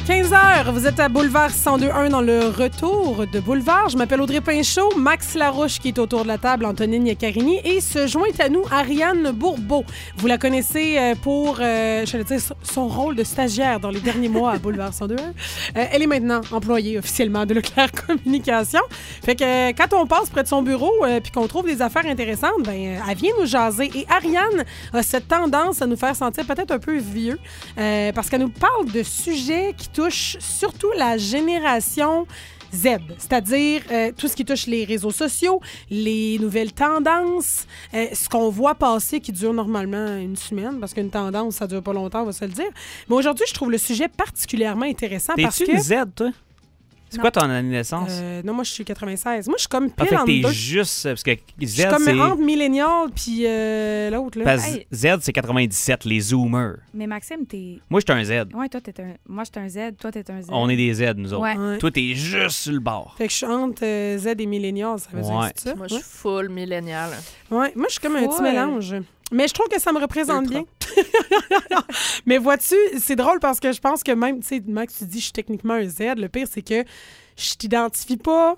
15h, vous êtes à Boulevard 102.1 dans le retour de Boulevard. Je m'appelle Audrey Pinchot, Max Larouche qui est autour de la table, Antonine Yaccarini et se joint à nous Ariane Bourbeau. Vous la connaissez pour, j'allais dire, son rôle de stagiaire dans les derniers mois à Boulevard 102.1. Elle est maintenant employée officiellement de Leclerc Communication. Fait que quand on passe près de son bureau puis qu'on trouve des affaires intéressantes, ben elle vient nous jaser. Et Ariane a cette tendance à nous faire sentir peut-être un peu vieux parce qu'elle nous parle de sujets qui touche surtout la génération Z, c'est-à-dire tout ce qui touche les réseaux sociaux, les nouvelles tendances, ce qu'on voit passer qui dure normalement une semaine, parce qu'une tendance, ça dure pas longtemps, on va se le dire. Mais aujourd'hui, je trouve le sujet particulièrement intéressant parce que... T'es-tu une Z, toi? C'est quoi ton année de naissance? Non, moi, je suis 96. Moi, je suis comme pile fait que entre t'es deux. juste... Parce que Z, Je suis comme c'est... entre millénial puis l'autre, là. Parce que Z, c'est 97, les Zoomers. Mais Maxime, t'es... Moi, je suis un Z. Ouais, toi, t'es un... Moi, je suis un Z, toi, t'es un Z. On est des Z, nous autres. Ouais. Toi, t'es juste sur le bord. Fait que je suis entre Z et millénial, ça veut dire Ouais. que c'est ça? Moi, je suis full millénial. Ouais, moi, je suis comme un petit mélange. Mais je trouve que ça me représente Ultra. bien. Mais vois-tu, c'est drôle parce que je pense que même, tu sais, Max, tu dis, je suis techniquement un Z. Le pire, c'est que je t'identifie pas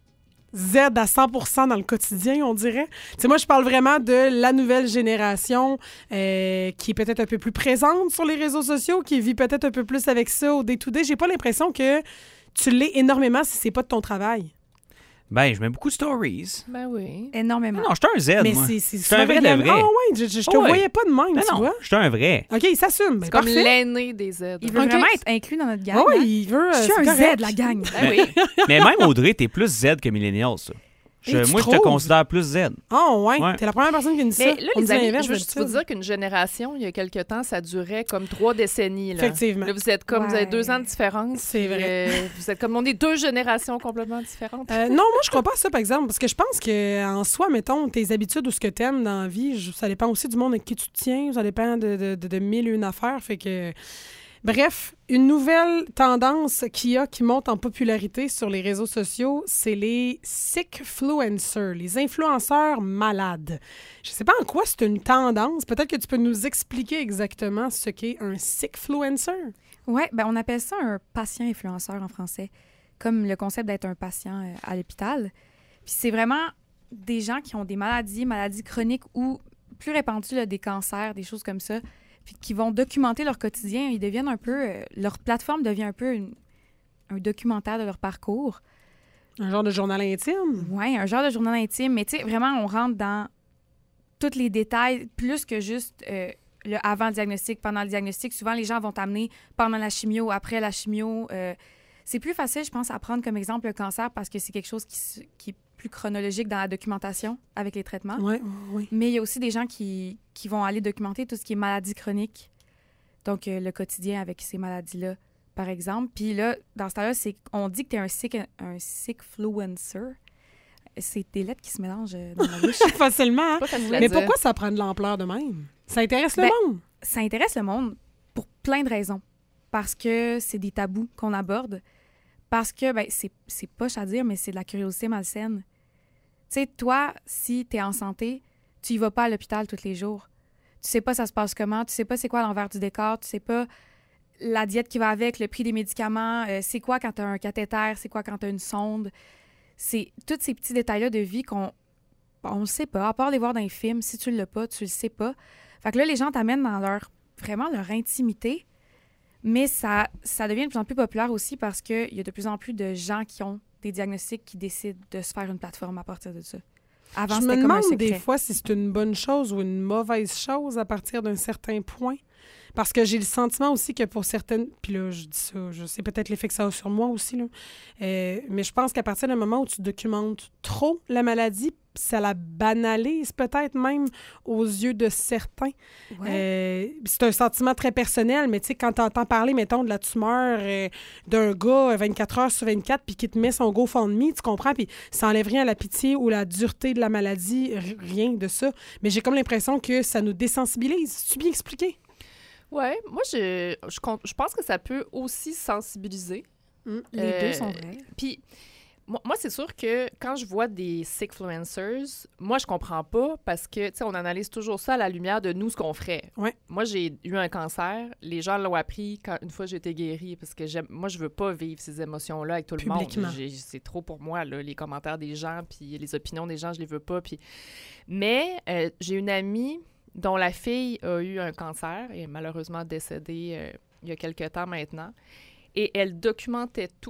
Z à 100% dans le quotidien, on dirait. Tu sais, moi, je parle vraiment de la nouvelle génération qui est peut-être un peu plus présente sur les réseaux sociaux, qui vit peut-être un peu plus avec ça au day-to-day. J'ai pas l'impression que tu l'es énormément si c'est pas de ton travail. Ben, je mets beaucoup de stories. Ben oui. Énormément. Non, je suis un Z, Mais moi. c'est Je suis un vrai de vrai. Ah ouais, je te Ouais. voyais pas de même, Non, tu non, vois. je suis un vrai. OK, il s'assume. Ben, C'est comme parfait. l'aîné des Z. Il veut Ok. vraiment être inclus dans notre gang. Ah oui, hein? il veut. Je suis c'est un correct. Z de la gang. Ben oui. Mais même, Audrey, t'es plus Z que millennial, ça. Et tu Moi, je te trouves? considère plus Z. Ah ouais, Ouais. t'es la première personne qui me dit ça. Mais là, On les dit amis, l'inverse je veux juste vous d'habitude. dire qu'une génération, il y a quelque temps, ça durait comme 3 décennies. Là. Effectivement. Là, vous êtes comme, vous avez Ouais. 2 ans de différence. C'est puis, vrai. vous êtes comme, on est 2 générations complètement différentes. Non, moi, je crois pas à ça, par exemple, parce que je pense qu'en soi, mettons, tes habitudes ou ce que t'aimes dans la vie, ça dépend aussi du monde avec qui tu te tiens, ça dépend de mille et une affaires, fait que... Bref, une nouvelle tendance qui monte en popularité sur les réseaux sociaux, c'est les sickfluencers, les influenceurs malades. Je sais pas en quoi c'est une tendance. Peut-être que tu peux nous expliquer exactement ce qu'est un sickfluencer. Oui, ben on appelle ça un patient influenceur en français, comme le concept d'être un patient à l'hôpital. Puis c'est vraiment des gens qui ont des maladies chroniques ou plus répandues, là, des cancers, des choses comme ça, puis qui vont documenter leur quotidien. Ils deviennent un peu... leur plateforme devient un peu un documentaire de leur parcours. Un genre de journal intime. Oui, un genre de journal intime. Mais tu sais, vraiment, on rentre dans tous les détails, plus que juste le avant le diagnostic, pendant le diagnostic. Souvent, les gens vont t'amener pendant la chimio, après la chimio. C'est plus facile, je pense, à prendre comme exemple le cancer parce que c'est quelque chose qui est plus chronologique dans la documentation avec les traitements. Oui, oui. Mais il y a aussi des gens qui vont aller documenter tout ce qui est maladie chronique. Donc, le quotidien avec ces maladies-là, par exemple. Puis là, dans ce temps-là, on dit que tu es un sickfluencer. C'est des lettres qui se mélangent dans la bouche. Facilement. hein? Pas facile à Mais dire. pourquoi ça prend de l'ampleur de même? Ça intéresse le Ben, monde. Ça intéresse le monde pour plein de raisons. Parce que c'est des tabous qu'on aborde. Parce que, ben, c'est poche à dire, mais c'est de la curiosité malsaine. Tu sais, toi, si tu es en santé, tu y vas pas à l'hôpital tous les jours. Tu sais pas ça se passe comment, tu sais pas c'est quoi l'envers du décor, tu sais pas la diète qui va avec, le prix des médicaments, c'est quoi quand tu as un cathéter, c'est quoi quand tu as une sonde. C'est tous ces petits détails-là de vie qu'on le sait pas, à part les voir dans les films. Si tu l'as pas, tu le sais pas. Fait que là, les gens t'amènent dans vraiment leur intimité, mais ça devient de plus en plus populaire aussi parce qu'il y a de plus en plus de gens qui ont des diagnostics qui décident de se faire une plateforme à partir de ça. Avant, Je me c'était comme un demande des secret. fois si c'est une bonne chose ou une mauvaise chose à partir d'un certain point. Parce que j'ai le sentiment aussi que pour certaines... Puis là, je dis ça, je sais peut-être l'effet que ça a sur moi aussi, là. Mais je pense qu'à partir d'un moment où tu documentes trop la maladie, ça la banalise peut-être même aux yeux de certains. C'est un sentiment très personnel, mais tu sais, quand tu entends parler, mettons, de la tumeur d'un gars 24 heures sur 24 puis qui te met son GoFundMe, tu comprends, puis ça enlève rien à la pitié ou la dureté de la maladie, rien de ça. Mais j'ai comme l'impression que ça nous désensibilise. C'est-tu bien expliqué? Oui, moi, je pense que ça peut aussi sensibiliser. Les deux sont vrais. Puis, Moi, c'est sûr que quand je vois des sickfluencers, moi, je comprends pas parce que, tu sais, on analyse toujours ça à la lumière de nous, ce qu'on ferait. Ouais. Moi, j'ai eu un cancer. Les gens l'ont appris une fois j'ai été guérie parce que moi, je veux pas vivre ces émotions-là avec tout le Publiquement. monde. C'est trop pour moi, là, les commentaires des gens puis les opinions des gens, je les veux pas. Mais j'ai une amie dont la fille a eu un cancer et est malheureusement décédée il y a quelques temps maintenant. Et elle documentait tout.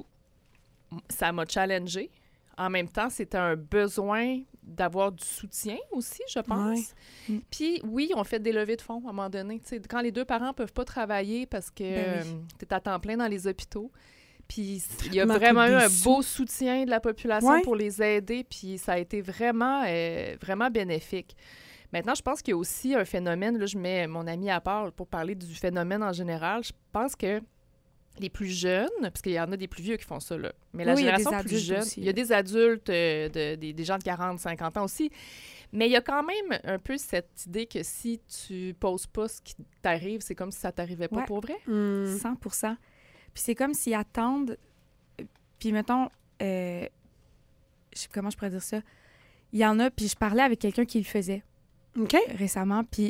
Ça m'a challengée. En même temps, c'était un besoin d'avoir du soutien aussi, je pense. Ouais. Puis oui, on fait des levées de fonds à un moment donné. Tu sais, quand les deux parents peuvent pas travailler parce que tu es à temps plein dans les hôpitaux. Puis il y a vraiment eu un beau soutien de la population pour les aider. Puis ça a été vraiment, vraiment bénéfique. Maintenant, je pense qu'il y a aussi un phénomène, là, je mets mon ami à part pour parler du phénomène en général. Je pense que les plus jeunes, parce qu'il y en a des plus vieux qui font ça, là, mais la génération plus jeune, il y a des adultes, des gens de 40, 50 ans aussi, mais il y a quand même un peu cette idée que si tu poses pas ce qui t'arrive, c'est comme si ça t'arrivait pas pour vrai. 100%. Puis c'est comme s'ils attendent, puis mettons, comment je pourrais dire ça? Il y en a, puis je parlais avec quelqu'un qui le faisait récemment, puis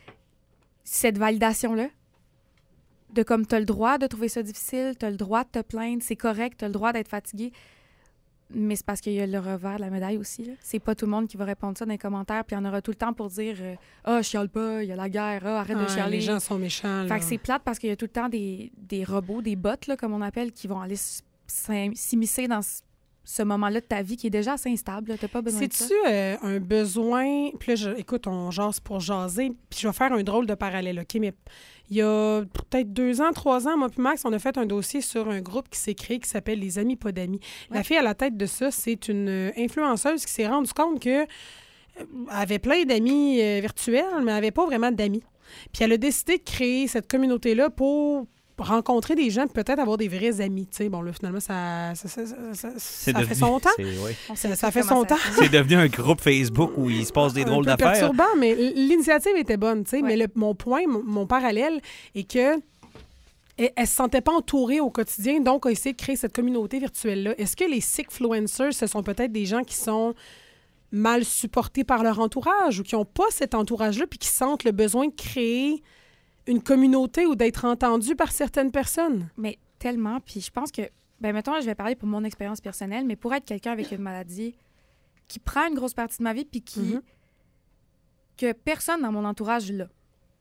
cette validation-là, de comme t'as le droit de trouver ça difficile, t'as le droit de te plaindre, c'est correct, t'as le droit d'être fatigué, mais c'est parce qu'il y a le revers de la médaille aussi, là. C'est pas tout le monde qui va répondre ça dans les commentaires, puis il y en aura tout le temps pour dire « Ah, chiale pas, il y a la guerre, arrête de chialer. » Les gens sont méchants, là. Fait que c'est plate parce qu'il y a tout le temps des robots, des bots, là, comme on appelle, qui vont aller s'immiscer dans ce moment-là de ta vie qui est déjà assez instable. T'as pas besoin de ça. C'est-tu un besoin... Puis là, écoute, on jase pour jaser, puis je vais faire un drôle de parallèle, OK? Mais il y a peut-être 2 ans, 3 ans, moi puis Max, on a fait un dossier sur un groupe qui s'est créé qui s'appelle Les Amis Pas d'Amis. Ouais. La fille à la tête de ça, c'est une influenceuse qui s'est rendue compte que avait plein d'amis virtuels, mais elle n'avait pas vraiment d'amis. Puis elle a décidé de créer cette communauté-là pour rencontrer des gens, peut-être avoir des vrais amis. Tu sais, bon, là, finalement, ça fait son temps. Ça fait son temps. C'est devenu un groupe Facebook où il se passe des drôles d'affaires. C'est perturbant, mais l'initiative était bonne, tu sais. Ouais. Mais mon point, mon parallèle est que elle ne se sentait pas entourée au quotidien, donc a essayé de créer cette communauté virtuelle-là. Est-ce que les sickfluencers, ce sont peut-être des gens qui sont mal supportés par leur entourage ou qui n'ont pas cet entourage-là puis qui sentent le besoin de créer une communauté ou d'être entendu par certaines personnes? Mais tellement. Puis je pense que, mettons, je vais parler pour mon expérience personnelle, mais pour être quelqu'un avec une maladie qui prend une grosse partie de ma vie puis que personne dans mon entourage l'a.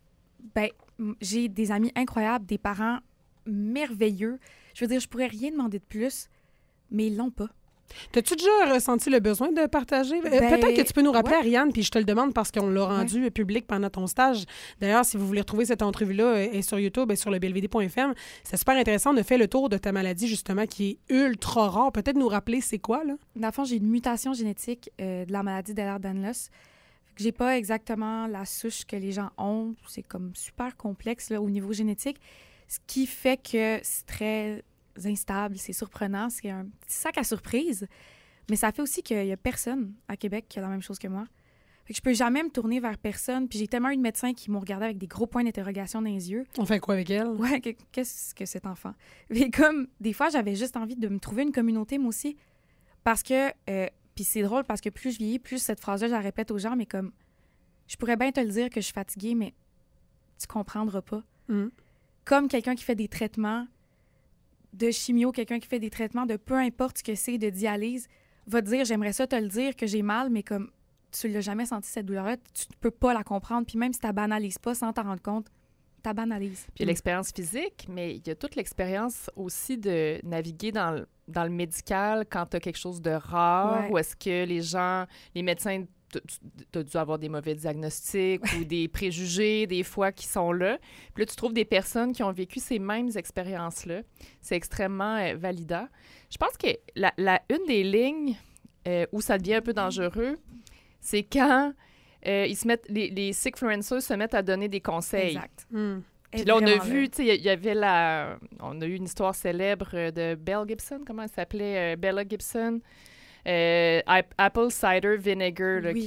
J'ai des amis incroyables, des parents merveilleux. Je veux dire, je pourrais rien demander de plus, mais ils l'ont pas. T'as-tu déjà ressenti le besoin de partager? Peut-être que tu peux nous rappeler, Ariane, puis je te le demande parce qu'on l'a rendu public pendant ton stage. D'ailleurs, si vous voulez retrouver cette entrevue-là, elle est sur YouTube et sur le belvédé.fm. C'est super intéressant. On a fait le tour de ta maladie, justement, qui est ultra rare. Peut-être nous rappeler c'est quoi, là? Dans le fond, j'ai une mutation génétique de la maladie d'Ehlers-Danlos. J'ai pas exactement la souche que les gens ont. C'est comme super complexe là, au niveau génétique. Ce qui fait que c'est très instable, c'est surprenant, c'est un petit sac à surprise, mais ça fait aussi qu'il y a personne à Québec qui a la même chose que moi. Fait que je peux jamais me tourner vers personne, puis j'ai tellement eu de médecins qui m'ont regardé avec des gros points d'interrogation dans les yeux. On fait quoi avec elle? Ouais, qu'est-ce que cet enfant? Mais comme, des fois, j'avais juste envie de me trouver une communauté, moi aussi, parce que, puis c'est drôle, parce que plus je vieillis, plus cette phrase-là, je la répète aux gens, mais comme, je pourrais bien te le dire que je suis fatiguée, mais tu comprendras pas. Comme quelqu'un qui fait des traitements de chimio, quelqu'un qui fait des traitements de peu importe ce que c'est, de dialyse, va te dire, j'aimerais ça te le dire que j'ai mal, mais comme tu l'as jamais senti, cette douleur-là, tu ne peux pas la comprendre. Puis même si tu la banalises pas sans t'en rendre compte, tu la banalises. Puis il y a l'expérience physique, mais il y a toute l'expérience aussi de naviguer dans le médical quand tu as quelque chose de rare, ou est-ce que les médecins, tu as dû avoir des mauvais diagnostics ou des préjugés, des fois, qui sont là. Puis là, tu trouves des personnes qui ont vécu ces mêmes expériences-là. C'est extrêmement validant. Je pense que une des lignes où ça devient un peu dangereux, c'est quand ils se mettent, les sickfluencers se mettent à donner des conseils. Exact. Puis là, on a vu, tu sais, il y avait on a eu une histoire célèbre de Belle Gibson, comment elle s'appelait? Bella Gibson. Apple Cider Vinegar, là,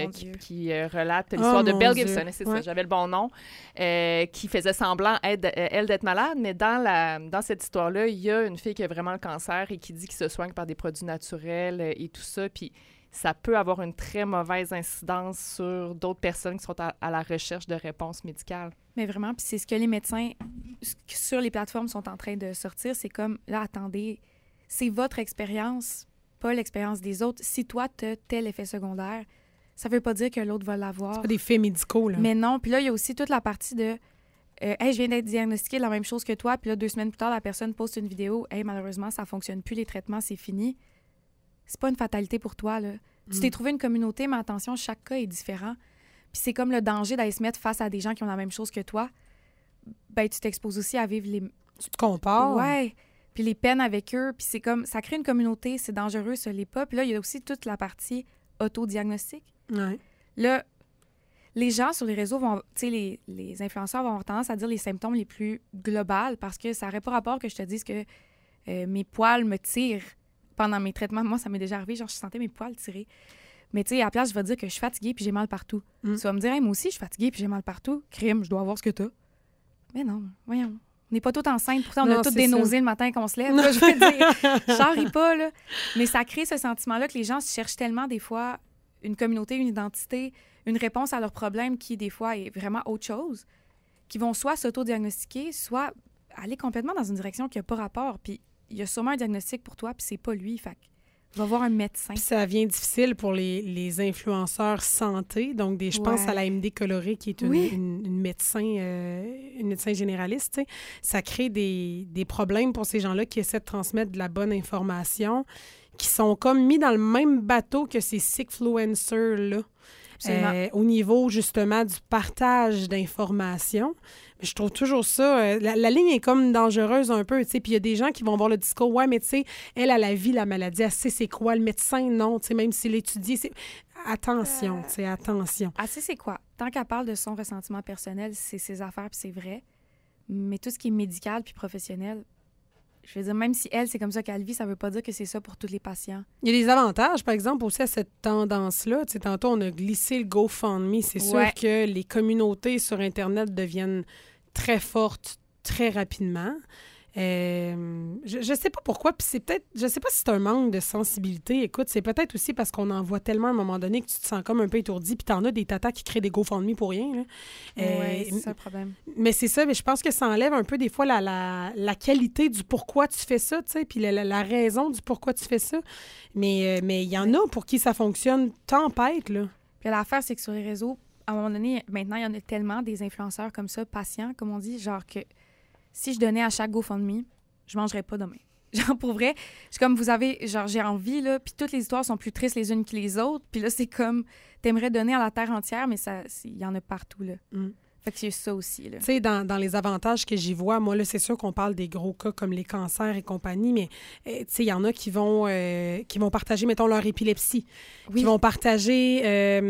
qui relate l'histoire de Belle Gibson. C'est ça, j'avais le bon nom. Qui faisait semblant, elle, d'être malade. Mais dans cette histoire-là, il y a une fille qui a vraiment le cancer et qui dit qu'il se soigne par des produits naturels et tout ça. Puis ça peut avoir une très mauvaise incidence sur d'autres personnes qui sont à la recherche de réponses médicales. Mais vraiment, puis c'est ce que les médecins sur les plateformes sont en train de sortir. C'est comme, là, attendez, c'est votre expérience, pas l'expérience des autres. Si toi, tu as tel effet secondaire, ça veut pas dire que l'autre va l'avoir. C'est pas des faits médicaux, là. Mais non. Puis là, il y a aussi toute la partie de hey, je viens d'être diagnostiquée de la même chose que toi, puis là, 2 semaines plus tard, la personne poste une vidéo. Hey, malheureusement, ça fonctionne plus, les traitements, c'est fini. C'est pas une fatalité pour toi, là. Tu t'es trouvé une communauté, mais attention, chaque cas est différent. Puis c'est comme le danger d'aller se mettre face à des gens qui ont la même chose que toi. Ben, tu t'exposes aussi à vivre les... Tu te compares. Ouais. Puis les peines avec eux. Puis c'est comme... Ça crée une communauté, c'est dangereux, ça l'est pas. Puis là, il y a aussi toute la partie autodiagnostic. Ouais. Là, les gens sur les réseaux vont... Tu sais, les influenceurs vont avoir tendance à dire les symptômes les plus globales parce que ça n'aurait pas rapport que je te dise que mes poils me tirent pendant mes traitements. Moi, ça m'est déjà arrivé, genre, je sentais mes poils tirer. Mais tu sais, à la place, je vais dire que je suis fatiguée puis j'ai mal partout. Tu vas me dire, hey, moi aussi, je suis fatiguée puis j'ai mal partout. Crime, je dois avoir ce que t'as. Mais non, voyons. On n'est pas toutes enceintes. Pourtant, on a toutes des nausées le matin qu'on se lève. Là, je veux dire, charrie pas, là. Mais ça crée ce sentiment-là que les gens cherchent tellement, des fois, une communauté, une identité, une réponse à leurs problèmes qui, des fois, est vraiment autre chose, qui vont soit s'auto-diagnostiquer, soit aller complètement dans une direction qui n'a pas rapport. Puis il y a sûrement un diagnostic pour toi, puis c'est pas lui. Fait que va voir un médecin. Puis ça devient difficile pour les influenceurs santé. Donc, je pense à la MD Coloré, qui est une médecin généraliste. T'sais. Ça crée des problèmes pour ces gens-là qui essaient de transmettre de la bonne information, qui sont comme mis dans le même bateau que ces sickfluencers-là. Au niveau, justement, du partage d'informations. Je trouve toujours ça... la ligne est comme dangereuse un peu, tu sais. Puis il y a des gens qui vont voir le discours, ouais, mais tu sais, elle a vie, la maladie, elle sait c'est quoi. Le médecin, non, tu sais, même s'il l'étudie, c'est... Attention, tu sais, attention. Elle sait c'est quoi. Tant qu'elle parle de son ressentiment personnel, c'est ses affaires, puis c'est vrai. Mais tout ce qui est médical puis professionnel... Je veux dire, même si elle, c'est comme ça qu'elle vit, ça veut pas dire que c'est ça pour tous les patients. Il y a des avantages, par exemple, aussi à cette tendance-là. Tu sais, tantôt, on a glissé le GoFundMe. C'est sûr que les communautés sur Internet deviennent très fortes très rapidement. Je sais pas pourquoi, puis c'est peut-être... Je sais pas si c'est un manque de sensibilité. Écoute, c'est peut-être aussi parce qu'on en voit tellement à un moment donné que tu te sens comme un peu étourdi, puis t'en as des tatas qui créent des GoFundMe pour rien. Oui, c'est ça le problème. Mais c'est ça, mais je pense que ça enlève un peu des fois la qualité du pourquoi tu fais ça, tu sais, puis la raison du pourquoi tu fais ça. Mais il y en a pour qui ça fonctionne tempête, là. Puis l'affaire, c'est que sur les réseaux, à un moment donné, maintenant, il y en a tellement des influenceurs comme ça, patients, comme on dit, genre que si je donnais à chaque GoFundMe, je mangerais pas demain. Genre, pour vrai, c'est comme vous avez... Genre, j'ai envie, là, puis toutes les histoires sont plus tristes les unes que les autres, puis là, c'est comme... T'aimerais donner à la terre entière, mais il y en a partout, là. Fait que c'est ça aussi, là. Tu sais, dans les avantages que j'y vois, moi, là, c'est sûr qu'on parle des gros cas comme les cancers et compagnie, mais, tu sais, il y en a qui vont partager, mettons, leur épilepsie, qui vont partager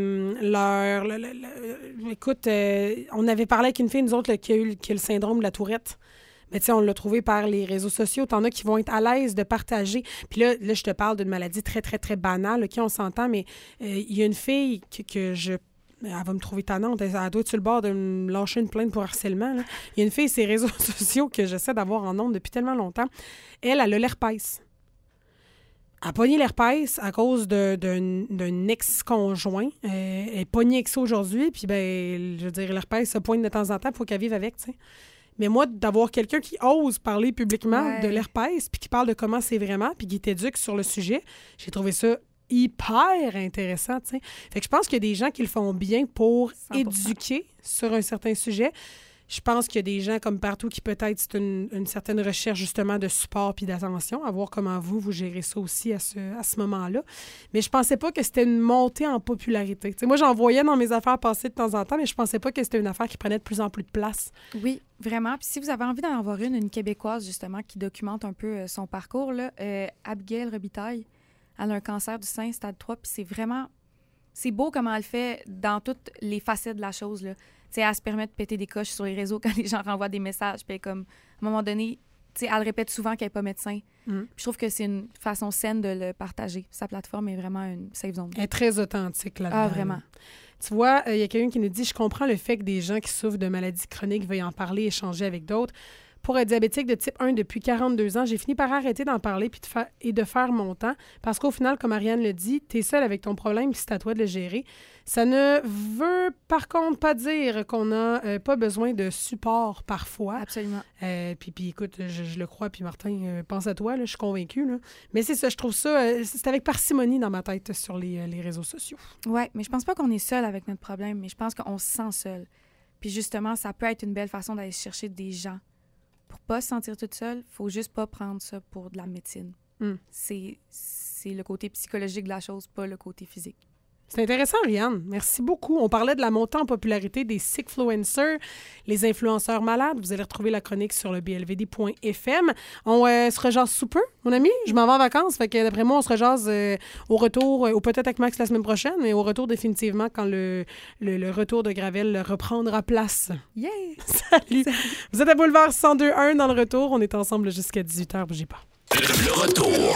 écoute, on avait parlé avec une fille, nous autres, là, qui a le syndrome de la Tourette. Mais tu sais, on l'a trouvé par les réseaux sociaux. T'en as qui vont être à l'aise de partager. Puis là, je te parle d'une maladie très, très, très banale, OK, on s'entend, mais il y a une fille que elle va me trouver tannante. Elle doit être sur le bord de me lâcher une plainte pour harcèlement. Là. Il y a une fille, ces réseaux sociaux que j'essaie d'avoir en nombre depuis tellement longtemps. Elle a l'herpès. Elle a pogné l'herpès à cause d'un ex-conjoint. Elle est pognée avec ça aujourd'hui. Puis, ben, je veux dire, l'herpès se pointe de temps en temps. Il faut qu'elle vive avec, tu sais. Mais moi, d'avoir quelqu'un qui ose parler publiquement de l'herpès, puis qui parle de comment c'est vraiment, puis qui t'éduque sur le sujet, j'ai trouvé ça hyper intéressant, tu sais. Fait que je pense qu'il y a des gens qui le font bien pour 100%. Éduquer sur un certain sujet. Je pense qu'il y a des gens comme partout qui peut-être c'est une certaine recherche justement de support puis d'attention, à voir comment vous gérez ça aussi à ce moment-là. Mais je pensais pas que c'était une montée en popularité. T'sais, moi, j'en voyais dans mes affaires passer de temps en temps, mais je pensais pas que c'était une affaire qui prenait de plus en plus de place. Oui, vraiment. Puis si vous avez envie d'en avoir une Québécoise justement qui documente un peu son parcours, là, Abigail Robitaille, elle a un cancer du sein stade 3, puis c'est beau comment elle fait dans toutes les facettes de la chose, là. T'sais, elle se permet de péter des coches sur les réseaux quand les gens renvoient des messages. Puis comme, à un moment donné, elle le répète souvent qu'elle n'est pas médecin. Puis je trouve que c'est une façon saine de le partager. Sa plateforme est vraiment une safe zone. Elle est très authentique là-dedans. Ah, vraiment. Tu vois, il y a quelqu'un qui nous dit « Je comprends le fait que des gens qui souffrent de maladies chroniques veuillent en parler, échanger avec d'autres. Pour être diabétique de type 1 depuis 42 ans, j'ai fini par arrêter d'en parler et de faire mon temps parce qu'au final, comme Ariane le dit, t'es seule avec ton problème puis c'est à toi de le gérer. Ça ne veut par contre pas dire qu'on n'a pas besoin de support parfois. » Absolument. Puis écoute, je le crois, puis Martin, pense à toi, là, je suis convaincue. Là. Mais c'est ça, je trouve ça, c'est avec parcimonie dans ma tête sur les réseaux sociaux. Oui, mais je pense pas qu'on est seul avec notre problème, mais je pense qu'on se sent seul. Puis justement, ça peut être une belle façon d'aller chercher des gens. Pour pas se sentir toute seule, il faut juste pas prendre ça pour de la médecine. C'est le côté psychologique de la chose, pas le côté physique. C'est intéressant, Ariane. Merci beaucoup. On parlait de la montée en popularité des sickfluencers, les influenceurs malades. Vous allez retrouver la chronique sur le blvd.fm. On se rejase sous peu, mon ami. Je m'en vais en vacances. Fait que d'après moi, on se rejase au retour, ou peut-être avec Max la semaine prochaine, mais au retour définitivement quand le retour de Gravel reprendra place. Yeah! Salut! Vous êtes à Boulevard 102.1 dans le retour. On est ensemble jusqu'à 18h. Bougez pas. Le retour.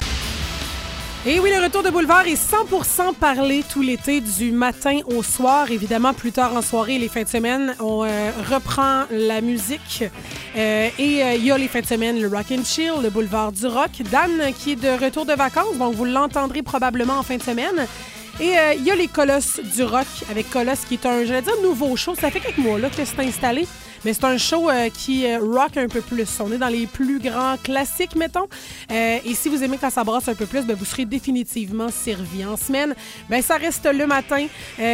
Et oui, le retour de Boulevard est 100% parlé tout l'été, du matin au soir. Évidemment, plus tard en soirée, les fins de semaine, on reprend la musique. Et il y a les fins de semaine, le Rock and Chill, le Boulevard du Rock. Dan qui est de retour de vacances, donc vous l'entendrez probablement en fin de semaine. Et il y a les Colosses du Rock, avec Colosse qui est un, j'allais dire, nouveau show. Ça fait quelques mois là, que c'est installé. Mais c'est un show qui rock un peu plus. On est dans les plus grands classiques, mettons. Et si vous aimez quand ça brasse un peu plus, vous serez définitivement servi. En semaine, ça reste le matin.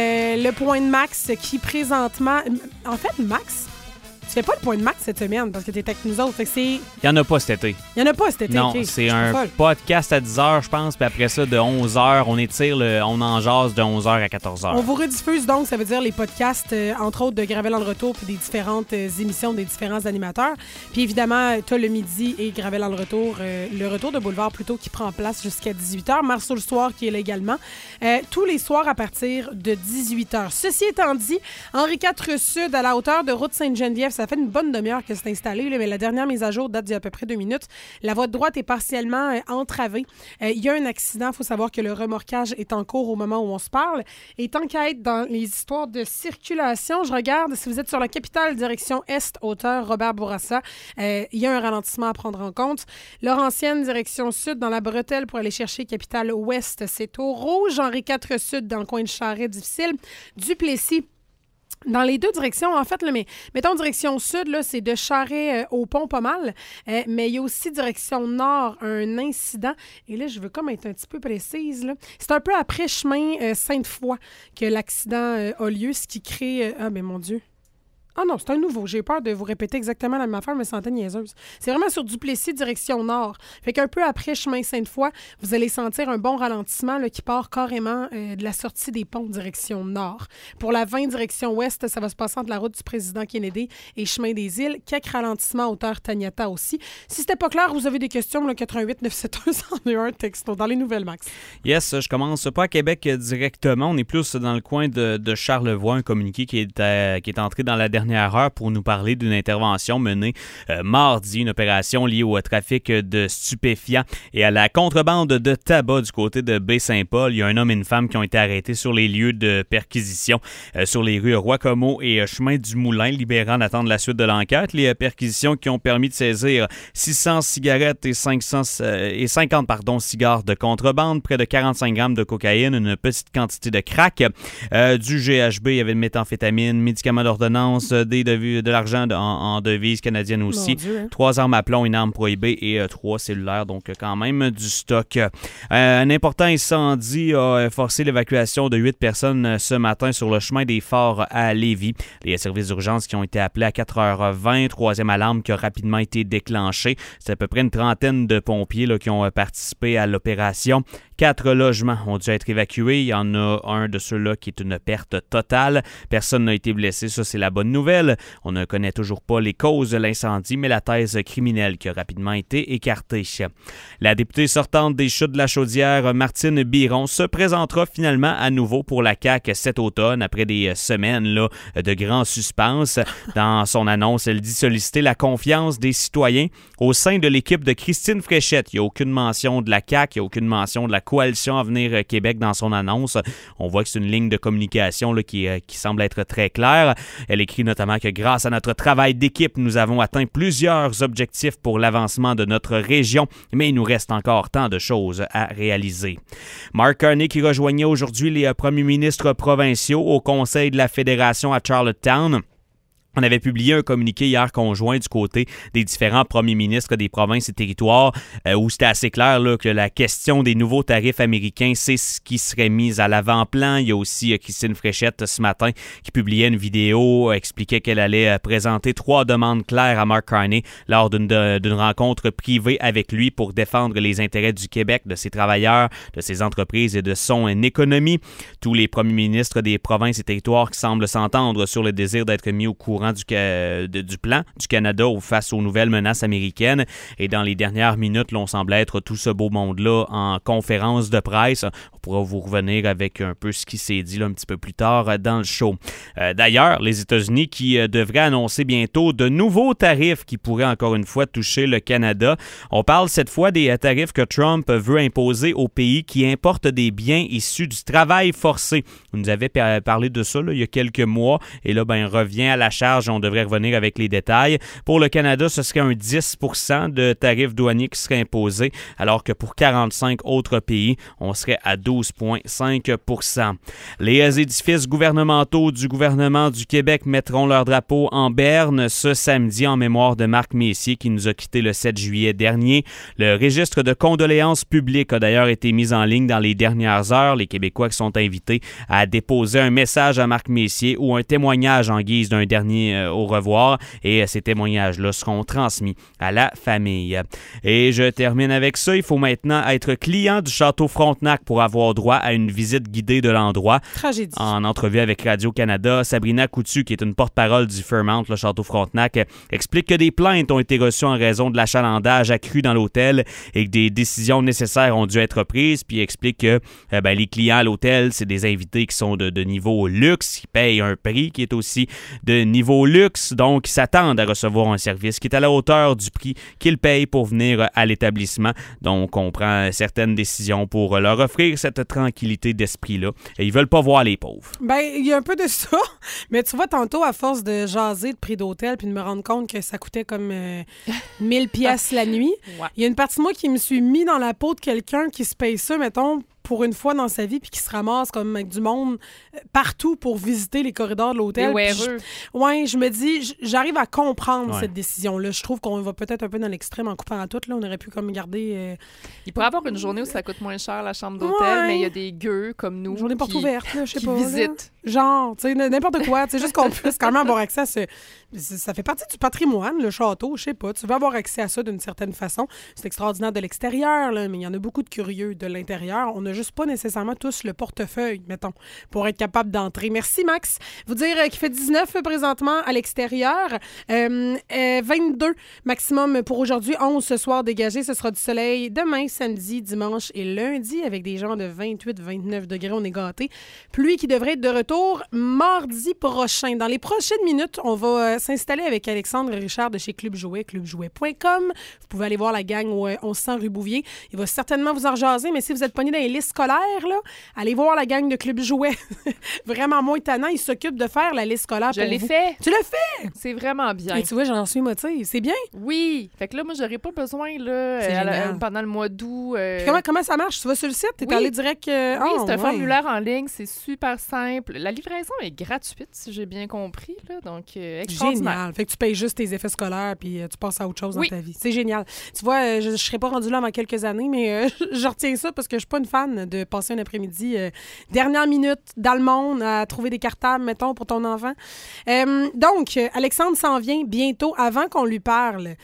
Le point de Max qui présentement... En fait, Max... Tu fais pas le point de Max cette semaine parce que t'es avec nous autres. Fait que c'est... Il n'y en a pas cet été. Il n'y en a pas cet été. Non, okay. C'est un podcast à 10h, je pense, puis après ça, de 11h, on étire, on en jase de 11h à 14h. On vous rediffuse donc, ça veut dire les podcasts, entre autres de Gravel dans le retour, puis des différentes émissions des différents animateurs. Puis évidemment, tu as le midi et Gravel dans le retour de Boulevard plutôt, qui prend place jusqu'à 18h. Marceau le soir qui est là également. Tous les soirs à partir de 18h. Ceci étant dit, Henri IV Sud, à la hauteur de route Sainte-Geneviève, ça fait une bonne demi-heure que c'est installé, là, mais la dernière mise à jour date d'il y a à peu près 2 minutes. La voie de droite est partiellement entravée. Il y a un accident. Il faut savoir que le remorquage est en cours au moment où on se parle. Et tant qu'à être dans les histoires de circulation, je regarde, si vous êtes sur la capitale direction Est, hauteur Robert Bourassa, il y a un ralentissement à prendre en compte. Laurentienne, direction Sud, dans la bretelle pour aller chercher capitale Ouest, c'est au rouge. Henri IV Sud, dans le coin de Charest, difficile. Duplessis, dans les deux directions, en fait, là, mais mettons direction sud, là, c'est de Charest au pont pas mal, mais il y a aussi direction nord un incident. Et là, je veux comme être un petit peu précise. Là. C'est un peu après chemin Sainte-Foy que l'accident a lieu, ce qui crée... Ah, mais mon Dieu! Ah non, c'est un nouveau. J'ai peur de vous répéter exactement la même affaire, mais c'est en niaiseuse. C'est vraiment sur Duplessis, direction nord. Fait qu'un peu après chemin Sainte-Foy, vous allez sentir un bon ralentissement là, qui part carrément de la sortie des ponts direction nord. Pour la 20 direction ouest, ça va se passer entre la route du président Kennedy et chemin des Îles. Quelques ralentissements à hauteur Taniata aussi. Si c'était pas clair, vous avez des questions, le 88 971 101 texto dans les nouvelles, Max. Yes, je commence pas à Québec directement. On est plus dans le coin de Charlevoix, un communiqué qui est entré dans la dernière heure pour nous parler d'une intervention menée mardi, une opération liée au trafic de stupéfiants et à la contrebande de tabac du côté de Baie-Saint-Paul. Il y a un homme et une femme qui ont été arrêtés sur les lieux de perquisition sur les rues Roi-Como et Chemin du Moulin, libérant d'attendre la suite de l'enquête. Les perquisitions qui ont permis de saisir 600 cigarettes et 50 cigares de contrebande, près de 45 grammes de cocaïne, une petite quantité de crack, du GHB, il y avait de méthamphétamine, médicaments d'ordonnance, de l'argent en devise canadienne aussi. 3 armes à plomb, une arme prohibée et 3 cellulaires, donc quand même du stock. Un important incendie a forcé l'évacuation de 8 personnes ce matin sur le chemin des Forts à Lévis. Les services d'urgence qui ont été appelés à 4h20, troisième alarme qui a rapidement été déclenchée. C'est à peu près une trentaine de pompiers là, qui ont participé à l'opération. 4 logements ont dû être évacués. Il y en a un de ceux-là qui est une perte totale. Personne n'a été blessé, ça c'est la bonne nouvelle. On ne connaît toujours pas les causes de l'incendie, mais la thèse criminelle qui a rapidement été écartée. La députée sortante des Chutes de la Chaudière, Martine Biron, se présentera finalement à nouveau pour la CAQ cet automne, après des semaines là, de grand suspense. Dans son annonce, elle dit solliciter la confiance des citoyens au sein de l'équipe de Christine Fréchette. Il n'y a aucune mention de la CAQ, il n'y a aucune mention de la Coalition Avenir Québec dans son annonce. On voit que c'est une ligne de communication là, qui semble être très claire. Elle écrit notamment que grâce à notre travail d'équipe, nous avons atteint plusieurs objectifs pour l'avancement de notre région, mais il nous reste encore tant de choses à réaliser. Mark Carney qui rejoignait aujourd'hui les premiers ministres provinciaux au Conseil de la Fédération à Charlottetown. On avait publié un communiqué hier conjoint du côté des différents premiers ministres des provinces et territoires où c'était assez clair là, que la question des nouveaux tarifs américains, c'est ce qui serait mis à l'avant-plan. Il y a aussi Christine Fréchette ce matin qui publiait une vidéo, expliquait qu'elle allait présenter 3 demandes claires à Mark Carney lors d'une rencontre privée avec lui pour défendre les intérêts du Québec, de ses travailleurs, de ses entreprises et de son économie. Tous les premiers ministres des provinces et territoires qui semblent s'entendre sur le désir d'être mis au courant du plan du Canada face aux nouvelles menaces américaines. Et dans les dernières minutes, là, on semble être tout ce beau monde-là en conférence de presse. On pourra vous revenir avec un peu ce qui s'est dit là, un petit peu plus tard dans le show. D'ailleurs, les États-Unis qui devraient annoncer bientôt de nouveaux tarifs qui pourraient encore une fois toucher le Canada. On parle cette fois des tarifs que Trump veut imposer aux pays qui importent des biens issus du travail forcé. On nous avait parlé de ça là, il y a quelques mois et là, ben, revient à la charge. On devrait revenir avec les détails. Pour le Canada, ce serait un 10% de tarifs douaniers qui serait imposé, alors que pour 45 autres pays, on serait à 12,5%. Les édifices gouvernementaux du gouvernement du Québec mettront leur drapeau en berne ce samedi en mémoire de Marc Messier qui nous a quittés le 7 juillet dernier. Le registre de condoléances publiques a d'ailleurs été mis en ligne dans les dernières heures. Les Québécois qui sont invités à déposer un message à Marc Messier ou un témoignage en guise d'un dernier au revoir et ces témoignages-là seront transmis à la famille. Et je termine avec ça. Il faut maintenant être client du Château Frontenac pour avoir droit à une visite guidée de l'endroit. Tragédie. En entrevue avec Radio-Canada, Sabrina Coutu, qui est une porte-parole du Fairmount, le Château Frontenac, explique que des plaintes ont été reçues en raison de l'achalandage accru dans l'hôtel et que des décisions nécessaires ont dû être prises. Puis explique que les clients à l'hôtel, c'est des invités qui sont de niveau luxe, qui payent un prix qui est aussi de niveau luxe, donc ils s'attendent à recevoir un service qui est à la hauteur du prix qu'ils payent pour venir à l'établissement. Donc, on prend certaines décisions pour leur offrir cette tranquillité d'esprit-là. Et ils veulent pas voir les pauvres. Ben, il y a un peu de ça, mais tu vois, tantôt, à force de jaser de prix d'hôtel puis de me rendre compte que ça coûtait comme 1000 pièces la nuit, il y a une partie de moi qui me suis mis dans la peau de quelqu'un qui se paye ça, mettons, pour une fois dans sa vie, puis qui se ramasse comme avec du monde partout pour visiter les corridors de l'hôtel. Je me dis, j'arrive à comprendre cette décision-là. Je trouve qu'on va peut-être un peu dans l'extrême en coupant à tout. Là, on aurait pu comme garder... Il pourrait y avoir une journée où ça coûte moins cher la chambre d'hôtel, mais il y a des gueux comme nous journée porte ouverte, là, je sais pas, visitent. Là. Genre, tu sais, n'importe quoi. C'est juste qu'on puisse quand même avoir accès à ce... Ça fait partie du patrimoine, le château, je sais pas. Tu veux avoir accès à ça d'une certaine façon. C'est extraordinaire de l'extérieur, là, mais il y en a beaucoup de curieux de l'intérieur. On n'a juste pas nécessairement tous le portefeuille, mettons, pour être capable d'entrer. Merci, Max. Vous dire qu'il fait 19 présentement à l'extérieur. 22 maximum pour aujourd'hui. 11 ce soir dégagé. Ce sera du soleil demain, samedi, dimanche et lundi avec des gens de 28-29 degrés. On est gâtés. Pluie qui devrait être de retour mardi prochain. Dans les prochaines minutes, on va s'installer avec Alexandre Richard de chez Club Jouet, clubjouet.com. Vous pouvez aller voir la gang au 1100 rue Bouvier. Il va certainement vous en rejaser, mais si vous êtes pogné dans les listes scolaires, là, allez voir la gang de Club Jouet. Vraiment moins tannant. Ils s'occupent de faire la liste scolaire pour vous. Je l'ai fait. Tu l'as fait? C'est vraiment bien. Et tu vois, j'en suis motivée. C'est bien? Oui. Fait que là, moi, j'aurais pas besoin là, pendant le mois d'août. Comment ça marche? Tu vas sur le site? T'es allé direct? Oui, c'est un formulaire en ligne. C'est super simple. La livraison est gratuite, si j'ai bien compris. Là, donc, extraordinaire. Génial. Fait que tu payes juste tes effets scolaires puis tu passes à autre chose dans ta vie. C'est génial. Tu vois, je serais pas rendue là avant quelques années, mais je retiens ça parce que je suis pas une fan de passer un après-midi dernière minute dans le monde à trouver des cartables, mettons, pour ton enfant. Donc, Alexandre s'en vient bientôt. Avant qu'on lui parle,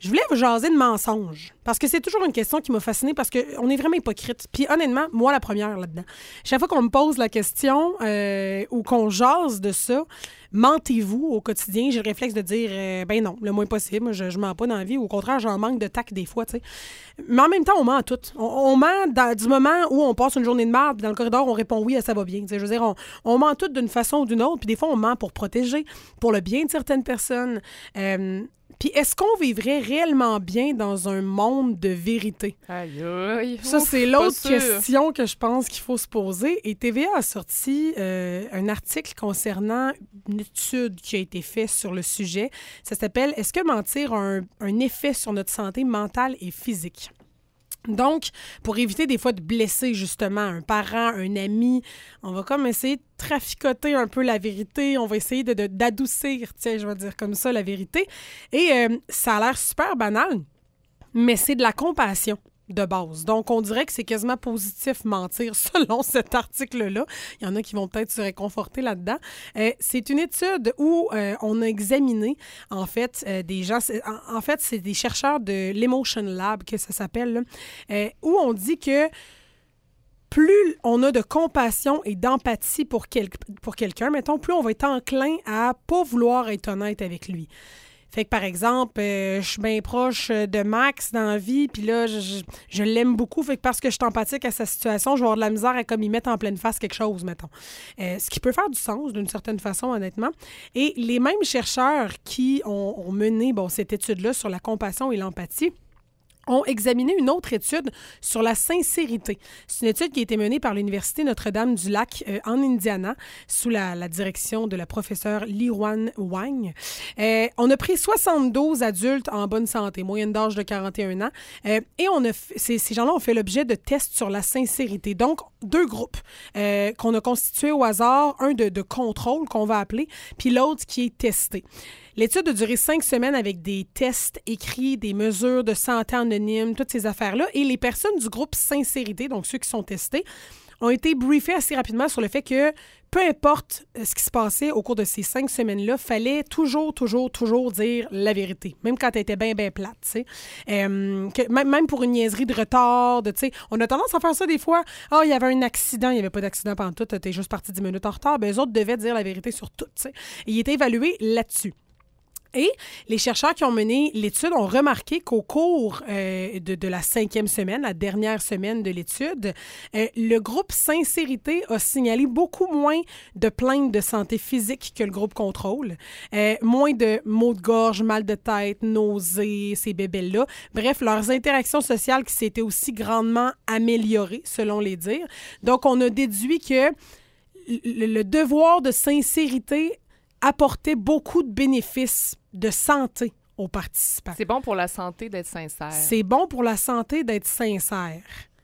Je voulais vous jaser de mensonges, parce que c'est toujours une question qui m'a fascinée, parce qu'on est vraiment hypocrite. Puis honnêtement, moi, la première là-dedans. Chaque fois qu'on me pose la question ou qu'on jase de ça, mentez-vous au quotidien? J'ai le réflexe de dire, ben non, le moins possible. Moi, je mens pas dans la vie. Au contraire, j'en manque de tact des fois, tu sais. Mais en même temps, on ment à tout. On ment du moment où on passe une journée de merde, puis dans le corridor, on répond oui, ça va bien. T'sais, je veux dire, on ment tout d'une façon ou d'une autre, puis des fois, on ment pour protéger, pour le bien de certaines personnes. Puis est-ce qu'on vivrait réellement bien dans un monde de vérité? Aïe, aïe. Ça, c'est l'autre question que je pense qu'il faut se poser. Et TVA a sorti un article concernant une étude qui a été faite sur le sujet. Ça s'appelle « Est-ce que mentir a un effet sur notre santé mentale et physique? » Donc, pour éviter des fois de blesser justement un parent, un ami, on va comme essayer de traficoter un peu la vérité. On va essayer d'adoucir, tiens, je vais dire comme ça, la vérité. Et ça a l'air super banal, mais c'est de la compassion de base. Donc, on dirait que c'est quasiment positif mentir selon cet article-là. Il y en a qui vont peut-être se réconforter là-dedans. C'est une étude où on a examiné, en fait, des gens... En fait, c'est des chercheurs de l'Emotion Lab, que ça s'appelle, là, où on dit que plus on a de compassion et d'empathie pour quelqu'un, mettons, plus on va être enclin à pas vouloir être honnête avec lui. Fait que, par exemple, je suis bien proche de Max dans la vie, puis là, je l'aime beaucoup. Fait que parce que je suis empathique à sa situation, je vais avoir de la misère à comme y mettre en pleine face quelque chose, mettons. Ce qui peut faire du sens, d'une certaine façon, honnêtement. Et les mêmes chercheurs qui ont mené cette étude-là sur la compassion et l'empathie ont examiné une autre étude sur la sincérité. C'est une étude qui a été menée par l'Université Notre-Dame-du-Lac en Indiana sous la direction de la professeure Li-Huan Wang. On a pris 72 adultes en bonne santé, moyenne d'âge de 41 ans, et ces gens-là ont fait l'objet de tests sur la sincérité. Donc, 2 groupes qu'on a constitués au hasard, un de contrôle qu'on va appeler, puis l'autre qui est testé. L'étude a duré 5 semaines avec des tests écrits, des mesures de santé anonymes, toutes ces affaires-là. Et les personnes du groupe sincérité, donc ceux qui sont testés, ont été briefés assez rapidement sur le fait que peu importe ce qui se passait au cours de ces 5 semaines-là, fallait toujours dire la vérité, même quand elle était bien plate, tu sais. Même pour une niaiserie de retard, tu sais. On a tendance à faire ça des fois. Ah, il y avait un accident, il n'y avait pas d'accident pendant tout, t'es juste parti 10 minutes en retard. Ben, eux autres devaient dire la vérité sur tout, tu sais. Et ils étaient évalués là-dessus. Et les chercheurs qui ont mené l'étude ont remarqué qu'au cours de la 5e semaine, la dernière semaine de l'étude, le groupe sincérité a signalé beaucoup moins de plaintes de santé physique que le groupe contrôle, moins de maux de gorge, mal de tête, nausées, ces bébelles-là. Bref, leurs interactions sociales qui s'étaient aussi grandement améliorées, selon les dires. Donc, on a déduit que le devoir de sincérité apportait beaucoup de bénéfices de santé aux participants. C'est bon pour la santé d'être sincère. C'est bon pour la santé d'être sincère.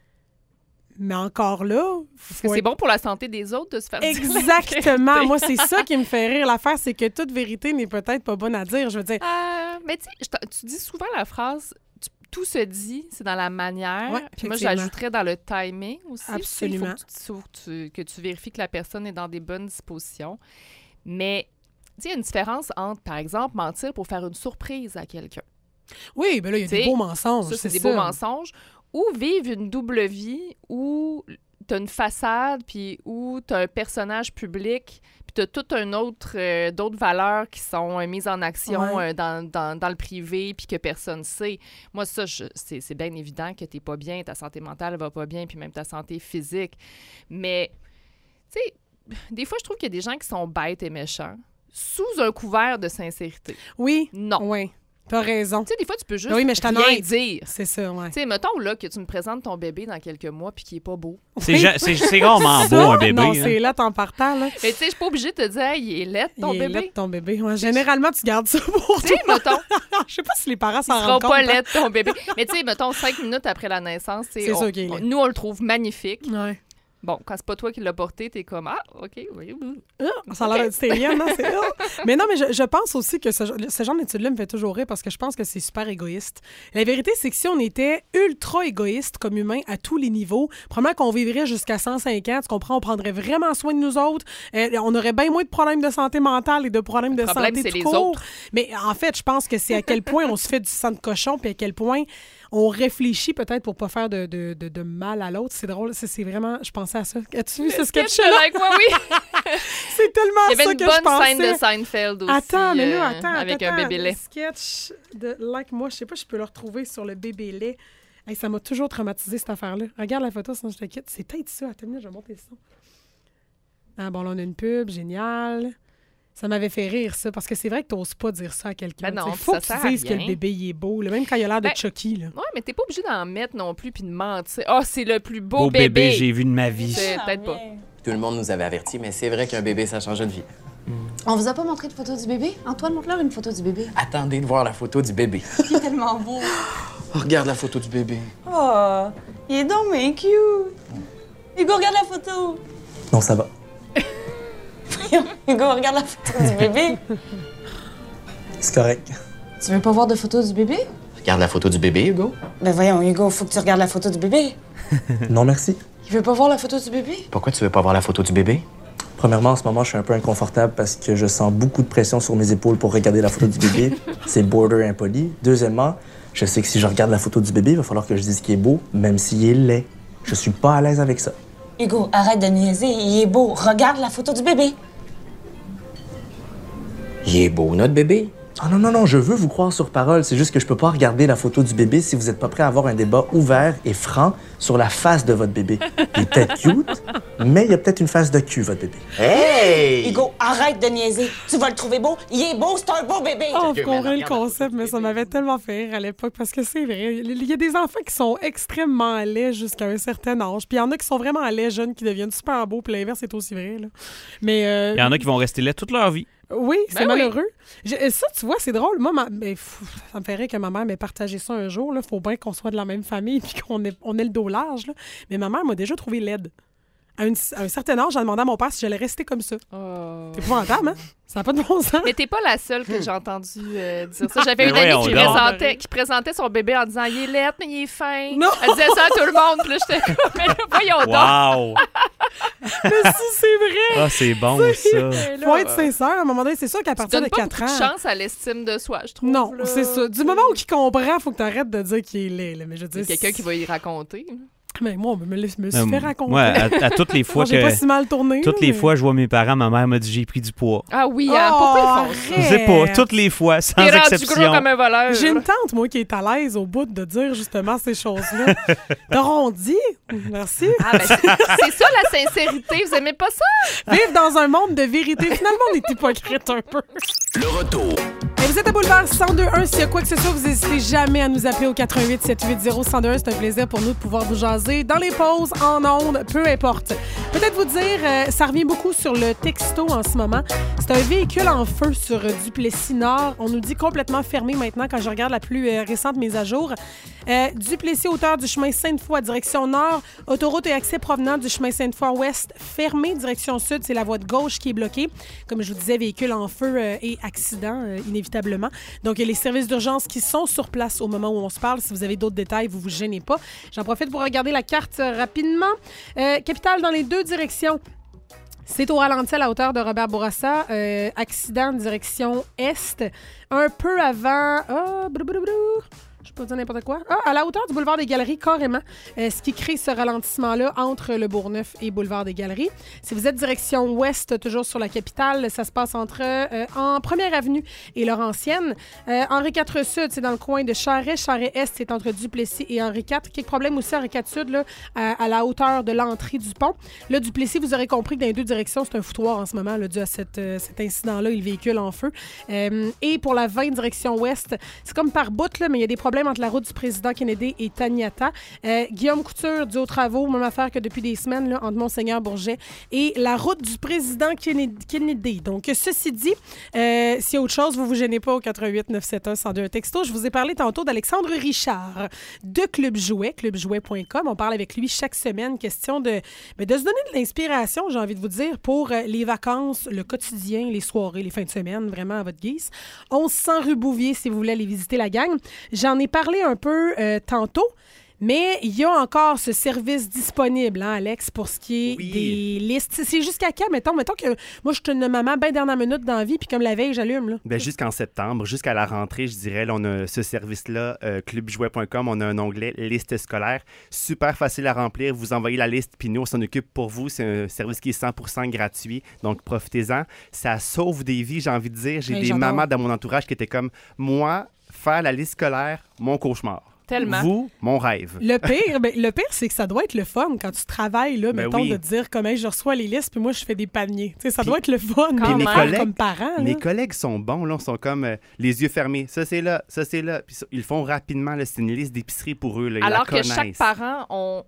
Mais encore là... Parce que c'est bon pour la santé des autres de se faire Exactement. Moi, c'est ça qui me fait rire. L'affaire, c'est que toute vérité n'est peut-être pas bonne à dire. Je veux dire... Mais tu sais, tu dis souvent la phrase... Tout se dit, c'est dans la manière. Ouais, puis moi, j'ajouterais dans le timing aussi. Absolument. Il faut que tu vérifies que la personne est dans des bonnes dispositions. Mais... il y a une différence entre, par exemple, mentir pour faire une surprise à quelqu'un. Oui, bien là, il y a des beaux mensonges. Ça, c'est des beaux mensonges. Ou vivre une double vie où tu as une façade, puis où tu as un personnage public, puis tu as tout un autre, d'autres valeurs qui sont mises en action dans le privé, puis que personne ne sait. Moi, ça, c'est bien évident que tu n'es pas bien, ta santé mentale va pas bien, puis même ta santé physique. Mais, tu sais, des fois, je trouve qu'il y a des gens qui sont bêtes et méchants sous un couvert de sincérité. Oui. Non. Oui. T'as raison. Tu sais, des fois, tu peux juste rien dire. C'est ça, oui. Tu sais, mettons là que tu me présentes ton bébé dans quelques mois puis qu'il est pas beau. C'est rarement beau, un bébé. Non, c'est laid en partant, là. Mais tu sais, je suis pas obligée de te dire, il est laid ton bébé. Il est laid ton bébé. Ouais, généralement, tu gardes ça pour toi. Tu sais, mettons. Je sais pas si les parents s'en rendent compte. Il sera pas laid ton bébé. Mais tu sais, mettons, 5 minutes après la naissance, c'est sûr qu'il est laid. Nous, on le trouve magnifique. Ouais. Bon, quand c'est pas toi qui l'as porté, t'es comme OK, oui. Ça a l'air d'être stérien, non? Mais non, mais je pense aussi que ce genre d'étude-là me fait toujours rire parce que je pense que c'est super égoïste. La vérité, c'est que si on était ultra égoïste comme humain à tous les niveaux, probablement qu'on vivrait jusqu'à 105 ans, tu comprends? On prendrait vraiment soin de nous autres. On aurait bien moins de problèmes de santé mentale et de problèmes de santé tout court. Mais en fait, je pense que c'est à quel point on se fait du sang de cochon puis à quel point on réfléchit peut-être pour pas faire de mal à l'autre. C'est drôle. C'est vraiment... Je pensais à ça. As-tu vu ce sketch-là? Avec moi, oui. C'est tellement ça que je pensais. Il y avait une bonne scène de Seinfeld aussi. Attends, avec un bébé lait. Le sketch de Like Moi, je sais pas si je peux le retrouver sur le bébé lait. Hey, ça m'a toujours traumatisé, cette affaire-là. Regarde la photo, sinon je te quitte. C'est peut-être ça. Attends, je vais monter ça. Ah bon, là, on a une pub. Génial. Ça m'avait fait rire, ça, parce que c'est vrai que t'oses pas dire ça à quelqu'un. Ben non, faut que tu dises que le bébé, il est beau, là, même quand il a l'air de Chucky. Là. Oui, mais t'es pas obligé d'en mettre non plus puis de mentir. C'est le plus beau bébé j'ai vu de ma vie. C'est peut-être pas. Tout le monde nous avait avertis, mais c'est vrai qu'un bébé, ça change de vie. On vous a pas montré de photo du bébé? Antoine, montre-leur une photo du bébé. Attendez de voir la photo du bébé. Il est tellement beau. Oh, regarde la photo du bébé. Oh, il est donc mais cute. Hugo, regarde la photo. Non, ça va. Hugo, regarde la photo du bébé. C'est correct. Tu veux pas voir de photo du bébé? Regarde la photo du bébé, Hugo. Ben voyons, Hugo, faut que tu regardes la photo du bébé. Non, merci. Il veut pas voir la photo du bébé? Pourquoi tu veux pas voir la photo du bébé? Premièrement, en ce moment, je suis un peu inconfortable parce que je sens beaucoup de pression sur mes épaules pour regarder la photo du bébé. C'est border impoli. Deuxièmement, je sais que si je regarde la photo du bébé, il va falloir que je dise qu'il est beau, même s'il est laid. Je suis pas à l'aise avec ça. Hugo, arrête de niaiser, il est beau. Regarde la photo du bébé. Il est beau, notre bébé. Ah non, je veux vous croire sur parole. C'est juste que je peux pas regarder la photo du bébé si vous êtes pas prêt à avoir un débat ouvert et franc sur la face de votre bébé. Il est peut-être cute, mais il y a peut-être une face de cul, votre bébé. Hey! Hugo, arrête de niaiser. Tu vas le trouver beau. Il est beau, c'est un beau bébé. On comprend le concept, mais ça m'avait tellement fait rire à l'époque parce que c'est vrai. Il y a des enfants qui sont extrêmement laids jusqu'à un certain âge. Puis il y en a qui sont vraiment laids, jeunes, qui deviennent super beaux. Puis l'inverse est aussi vrai. Là. Mais, il y en a qui vont rester laids toute leur vie. Oui, c'est malheureux. Ça, tu vois, c'est drôle. Moi, ça me fait rire que ma mère m'ait partagé ça un jour. Il faut bien qu'on soit de la même famille et qu'on ait le dos large. Là. Mais ma mère m'a déjà trouvé laide. À un certain âge, j'ai demandé à mon père si j'allais rester comme ça. Oh. C'est épouvantable, hein? Ça n'a pas de bon sens. Mais t'es pas la seule que j'ai entendu dire ça. J'avais une amie qui présentait son bébé en disant « Il est laid, mais il est fin. » Elle disait ça à tout le monde. Puis là, j'étais comme « Mais voyons donc! » Mais si, c'est vrai! Ah, c'est bon, ça. Faut être sincère. À un moment donné, c'est sûr qu'à partir de 4 ans... Tu donnes pas beaucoup de chance à l'estime de soi, je trouve. Non, là. c'est ça. Du moment où il comprend, il faut que tu arrêtes de dire qu'il est laid. Là. Mais je dis, quelqu'un qui va y raconter. Mais moi, on me suis fait raconter. Moi, à toutes les fois j'ai pas si mal tourné. Toutes les fois, je vois mes parents, ma mère m'a dit j'ai pris du poids. Ah oui, pourquoi ils font ça? Je sais pas, toutes les fois, sans exception. Gros comme un voleur. J'ai une tante, moi, qui est à l'aise au bout de dire justement ces choses-là. T'arrondis? Merci. Ah, ben, c'est ça la sincérité, vous aimez pas ça? Vivre dans un monde de vérité. Finalement, on est hypocrite un peu. Le retour. Et vous êtes à Boulevard 1021. S'il y a quoi que ce soit, vous n'hésitez jamais à nous appeler au 88 780 1021. C'est un plaisir pour nous de pouvoir vous jaser dans les pauses, en ondes, peu importe. Peut-être vous dire, ça revient beaucoup sur le texto en ce moment. C'est un véhicule en feu sur Duplessis-Nord. On nous dit complètement fermé maintenant quand je regarde la plus récente mise à jour. Duplessis, hauteur du chemin Sainte-Foy, direction nord. Autoroute et accès provenant du chemin Sainte-Foy-Ouest, fermé. Direction sud, c'est la voie de gauche qui est bloquée. Comme je vous disais, véhicule en feu et accident, inévitablement. Donc, il y a les services d'urgence qui sont sur place au moment où on se parle. Si vous avez d'autres détails, vous vous gênez pas. J'en profite pour regarder la carte rapidement. Capitale dans les deux directions. C'est au ralenti à la hauteur de Robert Bourassa. Accident direction est. Un peu avant... Je peux dire n'importe quoi. À la hauteur du boulevard des Galeries, carrément. Ce qui crée ce ralentissement-là entre le Bourgneuf et boulevard des Galeries. Si vous êtes direction ouest, toujours sur la capitale, ça se passe entre en Première Avenue et Laurentienne. Henri IV Sud, c'est dans le coin de Charest. Charest-Est, c'est entre Duplessis et Henri IV. Quelques problèmes aussi Henri IV Sud, là, à la hauteur de l'entrée du pont. Là, Duplessis, vous aurez compris que dans les deux directions, c'est un foutoir en ce moment, là, dû à cet incident-là et le véhicule en feu. Et pour la 20 direction ouest, c'est comme par bout, là, mais il y a des problèmes entre la route du président Kennedy et Taniata. Guillaume Couture, dû aux travaux, même affaire que depuis des semaines, là, entre Monseigneur-Bourget et la route du président Kennedy. Donc, ceci dit, s'il y a autre chose, vous gênez pas au 88 971 102 texto. Je vous ai parlé tantôt d'Alexandre Richard de Club Jouet, clubjouet.com. On parle avec lui chaque semaine. Question de se donner de l'inspiration, j'ai envie de vous dire, pour les vacances, le quotidien, les soirées, les fins de semaine, vraiment à votre guise. 1100 rue Bouvier, si vous voulez aller visiter la gang. J'en ai parlé un peu tantôt. Mais il y a encore ce service disponible, hein, Alex, pour ce qui est des listes. C'est jusqu'à quand, mettons que moi, je suis une maman bien dernière minute dans la vie, puis comme la veille, j'allume. Là. Bien, jusqu'en septembre, jusqu'à la rentrée, je dirais, là, on a ce service-là, clubjouet.com, on a un onglet liste scolaire, super facile à remplir. Vous envoyez la liste, puis nous, on s'en occupe pour vous. C'est un service qui est 100% gratuit, donc profitez-en. Ça sauve des vies, j'ai envie de dire. J'ai des mamans dans mon entourage qui étaient comme, moi, faire la liste scolaire, mon cauchemar. Tellement. Vous, mon rêve. Le pire, c'est que ça doit être le fun quand tu travailles, là, mettons, de dire comment je reçois les listes, puis moi, je fais des paniers. Tu sais, ça doit être le fun comme parent. Mes collègues sont bons, là, sont comme les yeux fermés. Ça, c'est là, ça, c'est là. Puis ils le font rapidement, là, c'est une liste d'épicerie pour eux. Là, alors que chaque parent,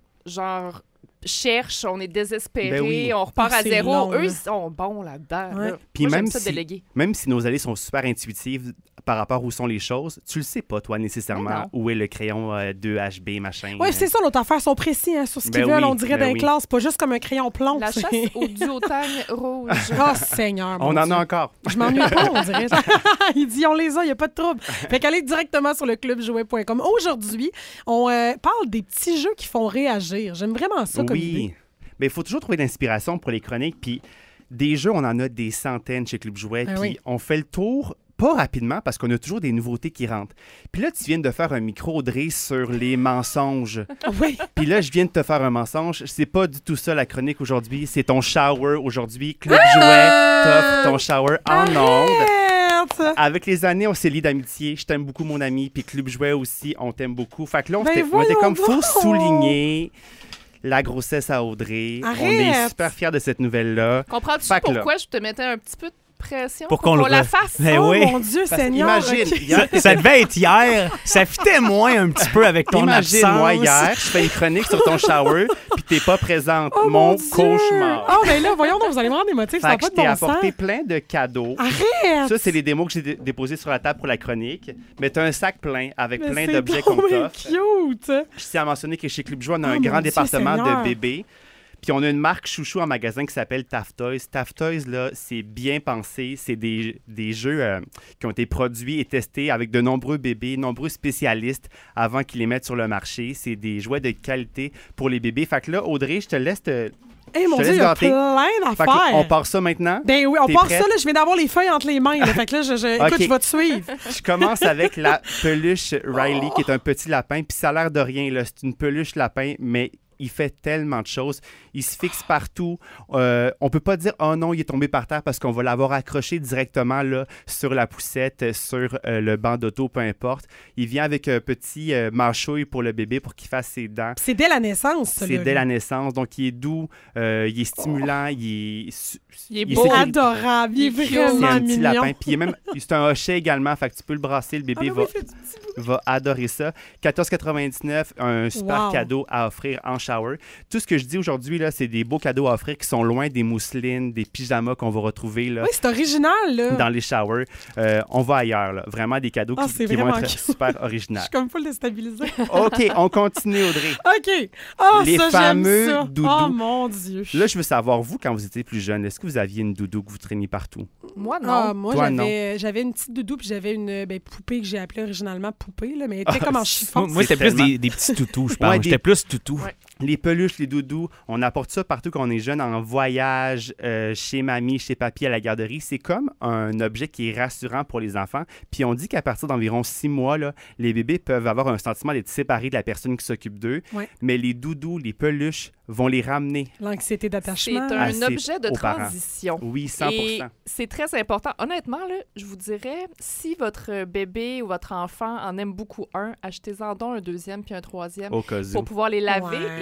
cherche, on est désespéré, on repart à zéro. Long, eux, ils sont bons là-dedans. Ouais. Là. Puis moi, même j'aime ça déléguer. Même si nos allées sont super intuitives par rapport où sont les choses, tu le sais pas, toi, nécessairement, où est le crayon 2HB, machin. Oui, c'est ça, l'autre affaire. Ils sont précis sur ce qu'ils veulent, on dirait, dans les classes. Pas juste comme un crayon plomb. La chasse au duotane rouge. Oh, Seigneur, on en a encore. Je m'ennuie pas, on dirait. Il dit, on les a, il n'y a pas de trouble. Fait qu'allez directement sur le clubjouet.com. Aujourd'hui, on parle des petits jeux qui font réagir. J'aime vraiment ça comme idée. Mais il faut toujours trouver de l'inspiration pour les chroniques. Puis des jeux, on en a des centaines chez Club Jouet. Puis on fait le tour, pas rapidement, parce qu'on a toujours des nouveautés qui rentrent. Puis là, tu viens de faire un micro, Audrey, sur les mensonges. Oui. Puis là, je viens de te faire un mensonge. C'est pas du tout ça, la chronique aujourd'hui. C'est ton shower aujourd'hui. Club Jouet t'offre ton shower en ondes. Avec les années, on s'est liés d'amitié. Je t'aime beaucoup, mon ami. Puis Club Jouet aussi, on t'aime beaucoup. Fait que là, on était comme, faut souligner la grossesse à Audrey. Arrête. On est super fiers de cette nouvelle-là. Comprends-tu pourquoi je te mettais un petit peu de pression pour qu'on la fasse? Ben oh oui. Mon Dieu, Seigneur! Imagine, ça devait être hier. Ça fitait moins un petit peu avec ton absence. Imagine, moi, hier, je fais une chronique sur ton shower, puis t'es pas présente. Oh, mon Dieu. cauchemar. Oh, ben là, voyons donc, vous allez me rendre émotif. Ça n'a pas de bon sens. Je t'ai apporté plein de cadeaux. Arrête! Ça, c'est les démos que j'ai déposés sur la table pour la chronique. Mais t'as un sac plein avec plein d'objets qu'on t'offre. C'est cute! Je tiens à mentionner que chez Club Jouet, on a un grand département de bébés. Puis on a une marque chouchou en magasin qui s'appelle Taft Toys. Taft Toys, là, c'est bien pensé. C'est des jeux qui ont été produits et testés avec de nombreux bébés, nombreux spécialistes avant qu'ils les mettent sur le marché. C'est des jouets de qualité pour les bébés. Fait que là, Audrey, je te laisse mon Dieu, il y a plein d'affaires. On part ça maintenant? Ben oui, on part ça. Là, je viens d'avoir les feuilles entre les mains. Là. Fait que là, écoute, je vais te suivre. Je commence avec la peluche Riley, qui est un petit lapin. Puis ça a l'air de rien, là. C'est une peluche lapin, mais il fait tellement de choses. Il se fixe partout. On peut pas dire « Oh non, il est tombé par terre » parce qu'on va l'avoir accroché directement là, sur la poussette, sur le banc d'auto, peu importe. Il vient avec un petit mâchouille pour le bébé pour qu'il fasse ses dents. C'est dès la naissance, ça. C'est dès la naissance. Donc, il est doux, il est stimulant, il est beau, adorable, il est vraiment c'est un petit mignon. lapin. Puis c'est un hochet également, fait que tu peux le brasser, le bébé va adorer ça. 14,99, un super cadeau à offrir en shower. Tout ce que je dis aujourd'hui, là, c'est des beaux cadeaux à offrir qui sont loin des mousselines, des pyjamas qu'on va retrouver là, oui, c'est original là. Dans les showers. On va ailleurs. Là. Vraiment des cadeaux qui vont être super originaux. Je suis comme full déstabilisée. OK, on continue, Audrey. OK. Oh, les ça, fameux j'aime ça. doudous. Oh, mon Dieu. Là, je veux savoir, vous, quand vous étiez plus jeune, est-ce que vous aviez une doudou que vous traîniez partout? Moi, non. Moi, j'avais une petite doudou puis j'avais une poupée que j'ai appelée originalement poupée, là, mais elle était comme en chiffon. Moi, c'était plus des petits toutous, je pense. Ouais, j'étais plus toutou. Ouais. Les peluches, les doudous, on apporte ça partout quand on est jeune, en voyage, chez mamie, chez papy, à la garderie. C'est comme un objet qui est rassurant pour les enfants. Puis on dit qu'à partir d'environ 6 mois, là, les bébés peuvent avoir un sentiment d'être séparés de la personne qui s'occupe d'eux. Ouais. Mais les doudous, les peluches vont les ramener. L'anxiété d'attachement. C'est un objet de transition. Oui, 100%. Et c'est très important. Honnêtement, là, je vous dirais, si votre bébé ou votre enfant en aime beaucoup un, achetez-en donc un deuxième puis un troisième pour pouvoir les laver. Et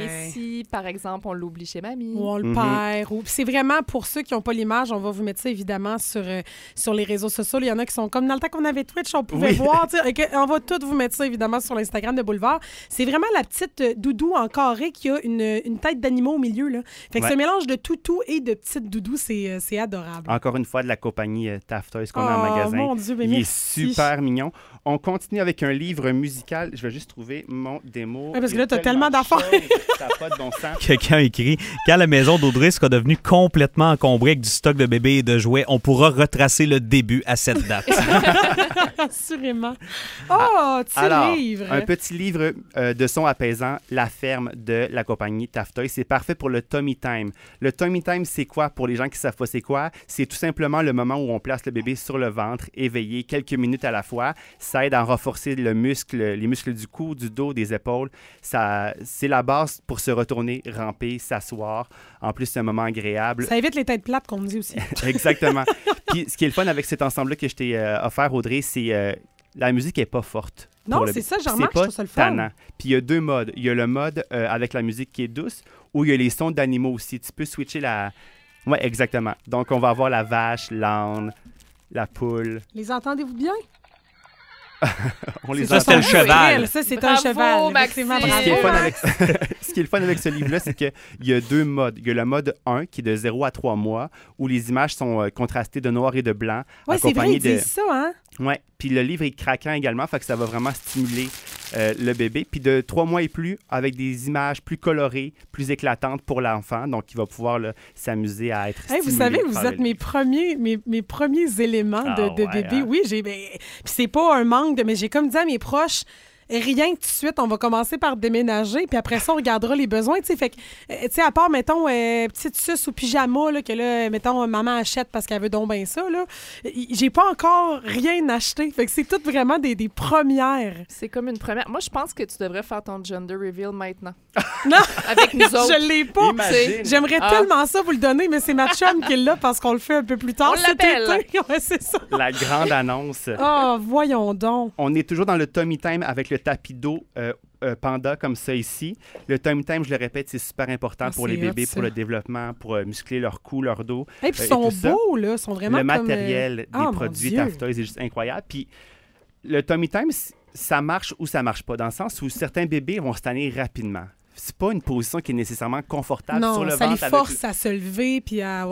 si, par exemple, on l'oublie chez mamie. Ou on le perd. Ou... C'est vraiment pour ceux qui n'ont pas l'image, on va vous mettre ça évidemment sur les réseaux sociaux. Il y en a qui sont comme dans le temps qu'on avait Twitch, on pouvait voir. On va tous vous mettre ça évidemment sur l'Instagram de Boulevard. C'est vraiment la petite doudou en carré qui a une tête d'animal au milieu. Là. Fait que ce mélange de toutou et de petite doudou, c'est adorable. Encore une fois, de la compagnie Taft Toys qu'on a en magasin. Mon Dieu, il est super mignon. On continue avec un livre musical. Je vais juste trouver mon démo. Parce que là, tu as tellement d'affaires. Ça n'a pas de bon sens. Quelqu'un écrit « Quand la maison d'Audrey sera devenue complètement encombrée avec du stock de bébés et de jouets, on pourra retracer le début à cette date. » Assurément. Oh, petit livre. Un petit livre de son apaisant, La ferme de la compagnie Taft Toys. C'est parfait pour le tummy time. Le tummy time, c'est quoi? Pour les gens qui ne savent pas c'est quoi, c'est tout simplement le moment où on place le bébé sur le ventre, éveillé quelques minutes à la fois. Ça aide à renforcer les muscles du cou, du dos, des épaules. C'est la base pour se retourner, ramper, s'asseoir. En plus, c'est un moment agréable. Ça évite les têtes plates qu'on me dit aussi. Exactement. Puis ce qui est le fun avec cet ensemble-là que je t'ai offert, Audrey, c'est la musique n'est pas forte. Non, c'est ça, j'en remarque, je trouve ça le fun. Puis il y a 2 modes. Il y a le mode avec la musique qui est douce ou il y a les sons d'animaux aussi. Tu peux switcher la... Oui, exactement. Donc, on va avoir la vache, l'âne, la poule. Les entendez-vous bien? On les ça, c'était le cheval. Ça, c'est un cheval. Maxime. Ce qui est le fun avec ce livre-là, c'est qu'il y a 2 modes. Il y a le mode 1, qui est de 0 à 3 mois, où les images sont contrastées de noir et de blanc. Oui, c'est vrai, ils disent ça, hein? Oui, puis le livre est craquant également, fait que ça va vraiment stimuler le bébé. Puis de 3 mois et plus, avec des images plus colorées, plus éclatantes pour l'enfant. Donc, il va pouvoir s'amuser à être stimulé. Vous savez, vous êtes mes premiers éléments de bébé. Hein? Oui, puis c'est pas un manque, mais j'ai comme dit à mes proches... Rien que tout de suite, on va commencer par déménager, puis après ça, on regardera les besoins. Fait que, à part, mettons, petite suce ou pyjama, là, que là, mettons, maman achète parce qu'elle veut donc bien ça, là, j'ai pas encore rien acheté. Fait que c'est tout vraiment des premières. C'est comme une première. Moi, je pense que tu devrais faire ton gender reveal maintenant. Non! Avec nous autres. Je l'ai pas. J'aimerais tellement ça vous le donner, mais c'est ma chum qui est là parce qu'on le fait un peu plus tard. On l'appelle. Ouais, c'est ça. La grande annonce. Oh, voyons donc. On est toujours dans le tummy time avec le tapis d'eau panda comme ça ici. Le tummy time, je le répète, c'est super important pour les bébés, pour le développement, pour muscler leur cou, leur dos. Et puis ils sont beaux, là. Ils sont vraiment le matériel des produits Taft Toys est juste incroyable. Puis le tummy time, ça marche ou ça marche pas, dans le sens où certains bébés vont se tanner rapidement. C'est pas une position qui est nécessairement confortable sur le ventre. Non, ça les force à se lever puis à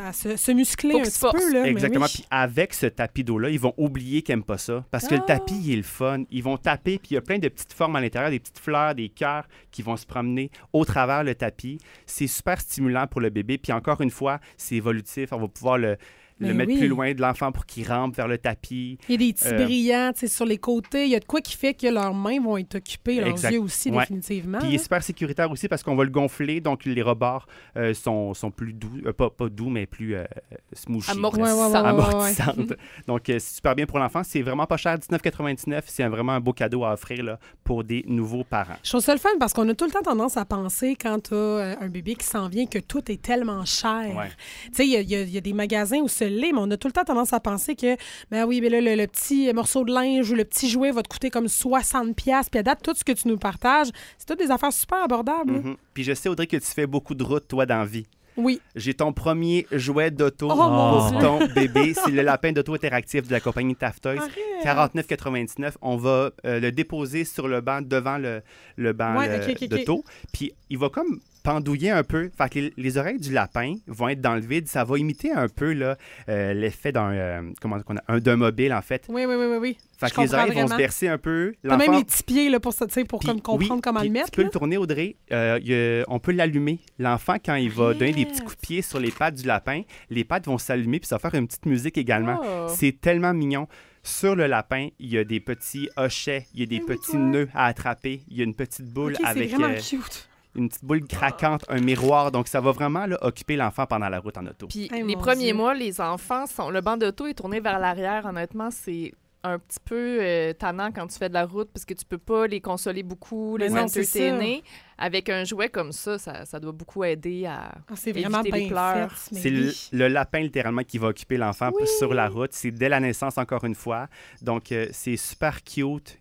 se muscler un petit peu. Là, exactement. Mais oui. Puis avec ce tapis d'eau-là, ils vont oublier qu'ils n'aiment pas ça. Parce que le tapis, il est le fun. Ils vont taper, puis il y a plein de petites formes à l'intérieur, des petites fleurs, des cœurs qui vont se promener au travers le tapis. C'est super stimulant pour le bébé. Puis encore une fois, c'est évolutif. On va pouvoir le mettre plus loin de l'enfant pour qu'il rampe vers le tapis. Il y a des petits brillants sur les côtés. Il y a de quoi qui fait que leurs mains vont être occupées, leurs yeux aussi, définitivement. Puis il est super sécuritaire aussi parce qu'on va le gonfler, donc les rebords sont plus doux, pas doux, mais plus smooshy. Amortissantes. Donc c'est super bien pour l'enfant. C'est vraiment pas cher, $19,99. C'est vraiment un beau cadeau à offrir là, pour des nouveaux parents. Je trouve ça le fun parce qu'on a tout le temps tendance à penser quand tu as un bébé qui s'en vient que tout est tellement cher. Ouais. Tu sais, il y a des magasins où mais on a tout le temps tendance à penser que, ben oui, mais là, le petit morceau de linge ou le petit jouet va te coûter comme 60$. Puis à date, tout ce que tu nous partages, c'est toutes des affaires super abordables. Mm-hmm. Puis je sais, Audrey, que tu fais beaucoup de routes, toi, dans la vie. Oui. J'ai ton premier jouet d'auto pour ton bébé. C'est le lapin d'auto interactif de la compagnie Taft Toys. $49,99. On va le déposer sur le banc devant le banc d'auto. Puis il va comme pendouiller un peu. Fait que les oreilles du lapin vont être dans le vide. Ça va imiter un peu l'effet d'un mobile, en fait. Oui. Fait que les oreilles vont se bercer un peu. T'as même les petits pieds là, pour comme comprendre comment le mettre. Tu peux le tourner, Audrey. On peut l'allumer. L'enfant, quand il va donner des petits coups de pied sur les pattes du lapin, les pattes vont s'allumer puis ça va faire une petite musique également. C'est tellement mignon. Sur le lapin, il y a des petits hochets, il y a des petits nœuds à attraper. Il y a une petite boule avec... C'est vraiment cute. Une petite boule craquante, un miroir. Donc, ça va vraiment occuper l'enfant pendant la route en auto. Puis les premiers mois, les enfants, le banc d'auto est tourné vers l'arrière. Honnêtement, c'est un petit peu tannant quand tu fais de la route parce que tu peux pas les consoler beaucoup, les entertainer. Avec un jouet comme ça doit beaucoup aider à éviter les pleurs. C'est le lapin, littéralement, qui va occuper l'enfant sur la route. C'est dès la naissance, encore une fois. Donc, c'est super cute.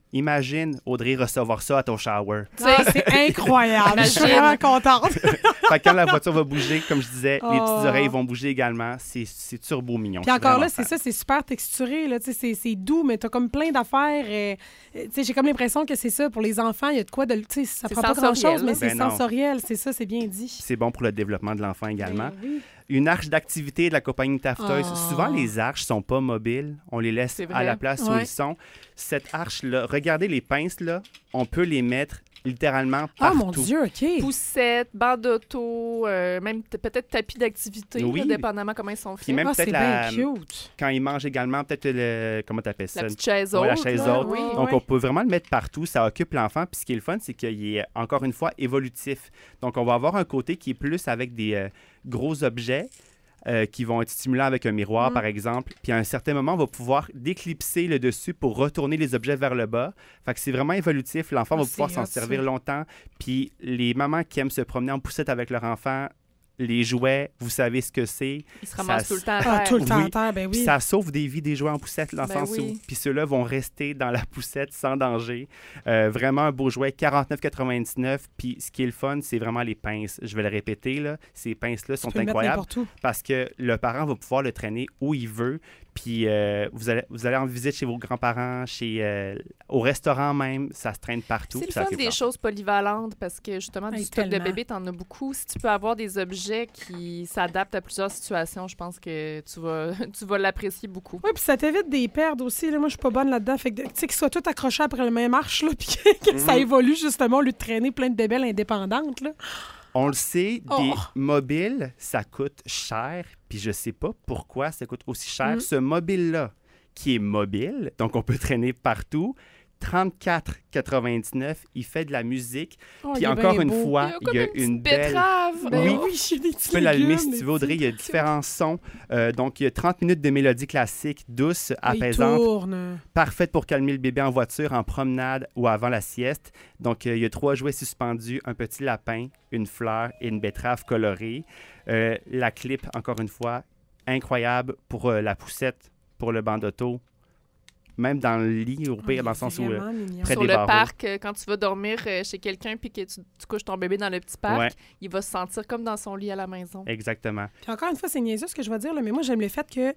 Imagine, Audrey, recevoir ça à ton shower. Ah, c'est incroyable. Je suis vraiment contente. Fait que quand la voiture va bouger, comme je disais, les petites oreilles vont bouger également. C'est turbo mignon. Puis encore là, c'est ça, c'est super texturé. Là, c'est doux, mais t'as comme plein d'affaires. J'ai comme l'impression que c'est ça. Pour les enfants, il y a de quoi de... Ça prend pas grand-chose, mais c'est sensoriel. C'est ça, c'est bien dit. C'est bon pour le développement de l'enfant également. Oui. Une arche d'activité de la compagnie Taftoys. Souvent, les arches sont pas mobiles. On les laisse à la place où ils sont. Cette arche-là, regardez les pinces, là, on peut les mettre littéralement partout. Ah, mon Dieu, OK. Poussettes, bancs d'auto, même peut-être tapis d'activité, dépendamment comment ils sont faits. Puis même c'est bien cute. Quand ils mangent également, peut-être comment t'appelles ça? La petite chaise haute. La chaise haute. Oui. Donc, on peut vraiment le mettre partout. Ça occupe l'enfant. Puis ce qui est le fun, c'est qu'il est, encore une fois, évolutif. Donc, on va avoir un côté qui est plus avec des gros objets qui vont être stimulants avec un miroir, par exemple. Puis à un certain moment, on va pouvoir déclipser le dessus pour retourner les objets vers le bas. Fait que c'est vraiment évolutif. L'enfant va pouvoir s'en servir longtemps. Puis les mamans qui aiment se promener en poussette avec leur enfant, les jouets, vous savez ce que c'est. Ils se ramassent tout le temps à terre. Tout le temps à terre, ben oui. Ça sauve des vies des jouets en poussette, dans le sens où... Puis ceux-là vont rester dans la poussette sans danger. Vraiment un beau jouet, 49,99. Puis ce qui est le fun, c'est vraiment les pinces. Je vais le répéter, là. Ces pinces-là sont incroyables parce que le parent va pouvoir le traîner où il veut. Puis vous allez en visite chez vos grands-parents, au restaurant même, ça se traîne partout. C'est le fun des choses polyvalentes parce que justement, du stock de bébé, t'en as beaucoup. Si tu peux avoir des objets qui s'adaptent à plusieurs situations, je pense que tu vas l'apprécier beaucoup. Oui, puis ça t'évite des pertes aussi. Là. Moi, je suis pas bonne là-dedans. Fait que, tu sais, qu'ils soient tous accrochés après le même marche, là, puis que ça évolue justement au lieu de traîner plein de bébelles indépendantes, là. On le sait, des mobiles, ça coûte cher, puis je sais pas pourquoi ça coûte aussi cher. Ce mobile-là, qui est mobile, donc on peut traîner partout, 34,99, il fait de la musique. Puis encore une fois, il y a une belle... Oui, tu peux l'allumer si tu veux, Audrey. Il y a différents sons. Donc, il y a 30 minutes de mélodie classique, douce, apaisante. Parfaite pour calmer le bébé en voiture, en promenade ou avant la sieste. Donc, il y a 3 jouets suspendus, un petit lapin, une fleur et une betterave colorée. La clip, encore une fois, incroyable pour la poussette, pour le banc d'auto. Même dans le lit, au pire, dans le sens où près sur des le barreaux. parc, quand tu vas dormir chez quelqu'un puis que tu couches ton bébé dans le petit parc, il va se sentir comme dans son lit à la maison. Exactement. Puis encore une fois, c'est niaiseux ce que je vais dire, là, mais moi, j'aime le fait qu'ils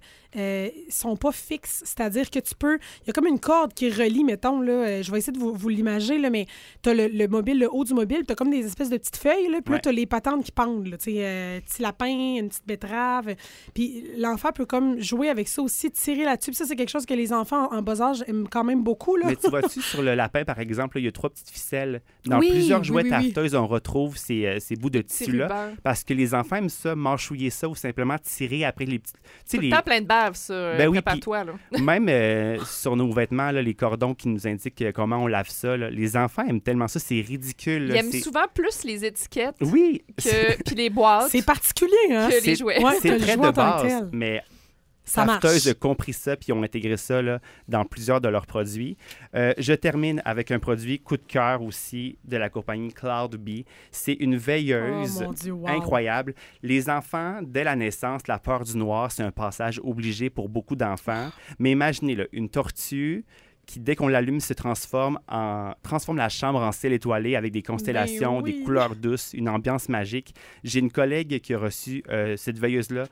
sont pas fixes. C'est-à-dire que tu peux... Il y a comme une corde qui relie, mettons, là, je vais essayer de vous l'imager, là, mais tu as le mobile, le haut du mobile, tu as comme des espèces de petites feuilles, là, puis là, tu as les patentes qui pendent, là, tu sais, petit lapin, une petite betterave. Puis l'enfant peut comme jouer avec ça aussi, tirer là-dessus. Puis ça, c'est quelque chose que les enfants en bas âge aiment quand même beaucoup, là. Mais tu vois-tu, sur le lapin, par exemple, il y a 3 petites ficelles. Dans plusieurs jouets Taftoys, on retrouve ces bouts de tissu-là. Parce que les enfants aiment ça, mâchouiller ça ou simplement tirer après les petites... Tout le temps plein de bave, ça. Prépare-toi, là. Même sur nos vêtements, là, les cordons qui nous indiquent comment on lave ça, là, les enfants aiment tellement ça, c'est ridicule. Là, ils aiment souvent plus les étiquettes puis les boîtes. C'est particulier, hein? Que les jouets. C'est très de base, mais... Taftoys a compris ça puis ont intégré ça là, dans plusieurs de leurs produits. Je termine avec un produit coup de cœur aussi de la compagnie Cloud Bee. C'est une veilleuse incroyable. Les enfants, dès la naissance, la peur du noir, c'est un passage obligé pour beaucoup d'enfants. Mais imaginez, là, une tortue qui, dès qu'on l'allume, se transforme la chambre en ciel étoilé avec des constellations, des couleurs douces, une ambiance magique. J'ai une collègue qui a reçu cette veilleuse-là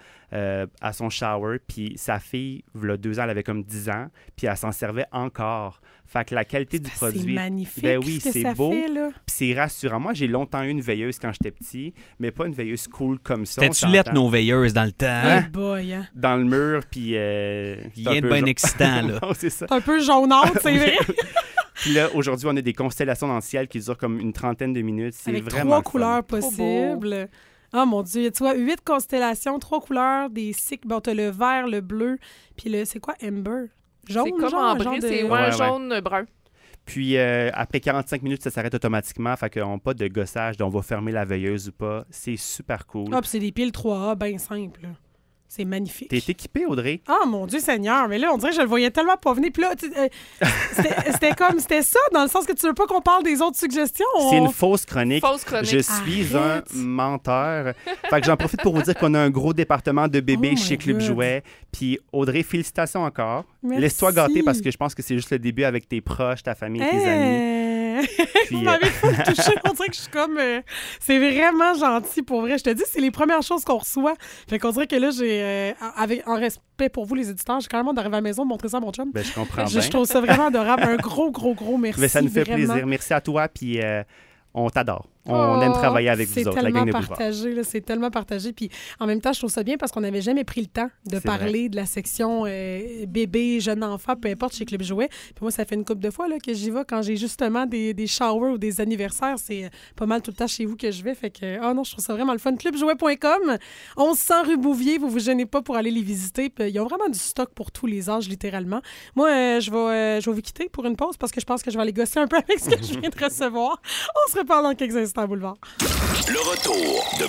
à son shower, puis sa fille, il y a 2 ans, elle avait comme 10 ans, puis elle s'en servait encore. Fait que la qualité du produit... C'est magnifique, oui, c'est beau, puis c'est rassurant. Moi, j'ai longtemps eu une veilleuse quand j'étais petit, mais pas une veilleuse cool comme ça. C'était-tu lettre, nos veilleuses, dans le temps? Hein? Boy, hein? Dans le mur, puis... rien de bien excitant, là. Non, c'est ça. C'est un peu jaunâtre, c'est vrai. Puis là, aujourd'hui, on a des constellations dans le ciel qui durent comme une trentaine de minutes. C'est avec vraiment 3 couleurs possibles. Ah, mon Dieu, tu vois, 8 constellations, 3 couleurs, des cycles. Bon, t'as le vert, le bleu, puis le... C'est quoi, Amber? Jaune, c'est comme en brun, c'est jaune-brun. Puis après 45 minutes, ça s'arrête automatiquement. Fait qu'on n'a pas de gossage, donc on va fermer la veilleuse ou pas. C'est super cool. Ah, puis c'est des piles 3A bien simples. C'est magnifique. T'es équipée, Audrey? Ah, mon Dieu Seigneur! Mais là, on dirait que je le voyais tellement pas venir. Puis là, c'était ça, dans le sens que tu veux pas qu'on parle des autres suggestions? C'est une fausse chronique. Fausse chronique. Je suis Arrête. un menteur. Fait que j'en profite pour vous dire qu'on a un gros département de bébés Oh chez my Club God. Jouet. Puis Audrey, félicitations encore. Merci. Laisse-toi gâter parce que je pense que c'est juste le début avec tes proches, ta famille, tes amis. Puis, Vous m'avez touché. On dirait que je suis comme... c'est vraiment gentil, pour vrai. Je te dis, c'est les premières choses qu'on reçoit. Fait qu'on dirait que là, j'ai... en respect pour vous, les éditeurs, j'ai quand même d'arriver à la maison de montrer ça à mon chum. Ben, je comprends bien. Je trouve ça vraiment adorable. Un gros merci. Mais ça nous fait vraiment. plaisir. Merci à toi, puis on t'adore. On aime travailler avec vous autres, la gang de Boulevard. C'est tellement partagé. Puis en même temps, je trouve ça bien parce qu'on n'avait jamais pris le temps de C'est parler de la section bébé, jeune enfant, peu importe, chez Club Jouet. Puis moi, ça fait une couple de fois là, que j'y vais quand j'ai justement des showers ou des anniversaires. C'est pas mal tout le temps chez vous que je vais. Fait que, non, je trouve ça vraiment le fun. Clubjouet.com, 1100 rue Bouvier. Vous vous gênez pas pour aller les visiter. Puis, ils ont vraiment du stock pour tous les âges, littéralement. Moi, je vais vous quitter pour une pause parce que je pense que je vais aller gosser un peu avec ce que je viens de recevoir. On se reparle dans quelques instants, Boulevard. Le retour de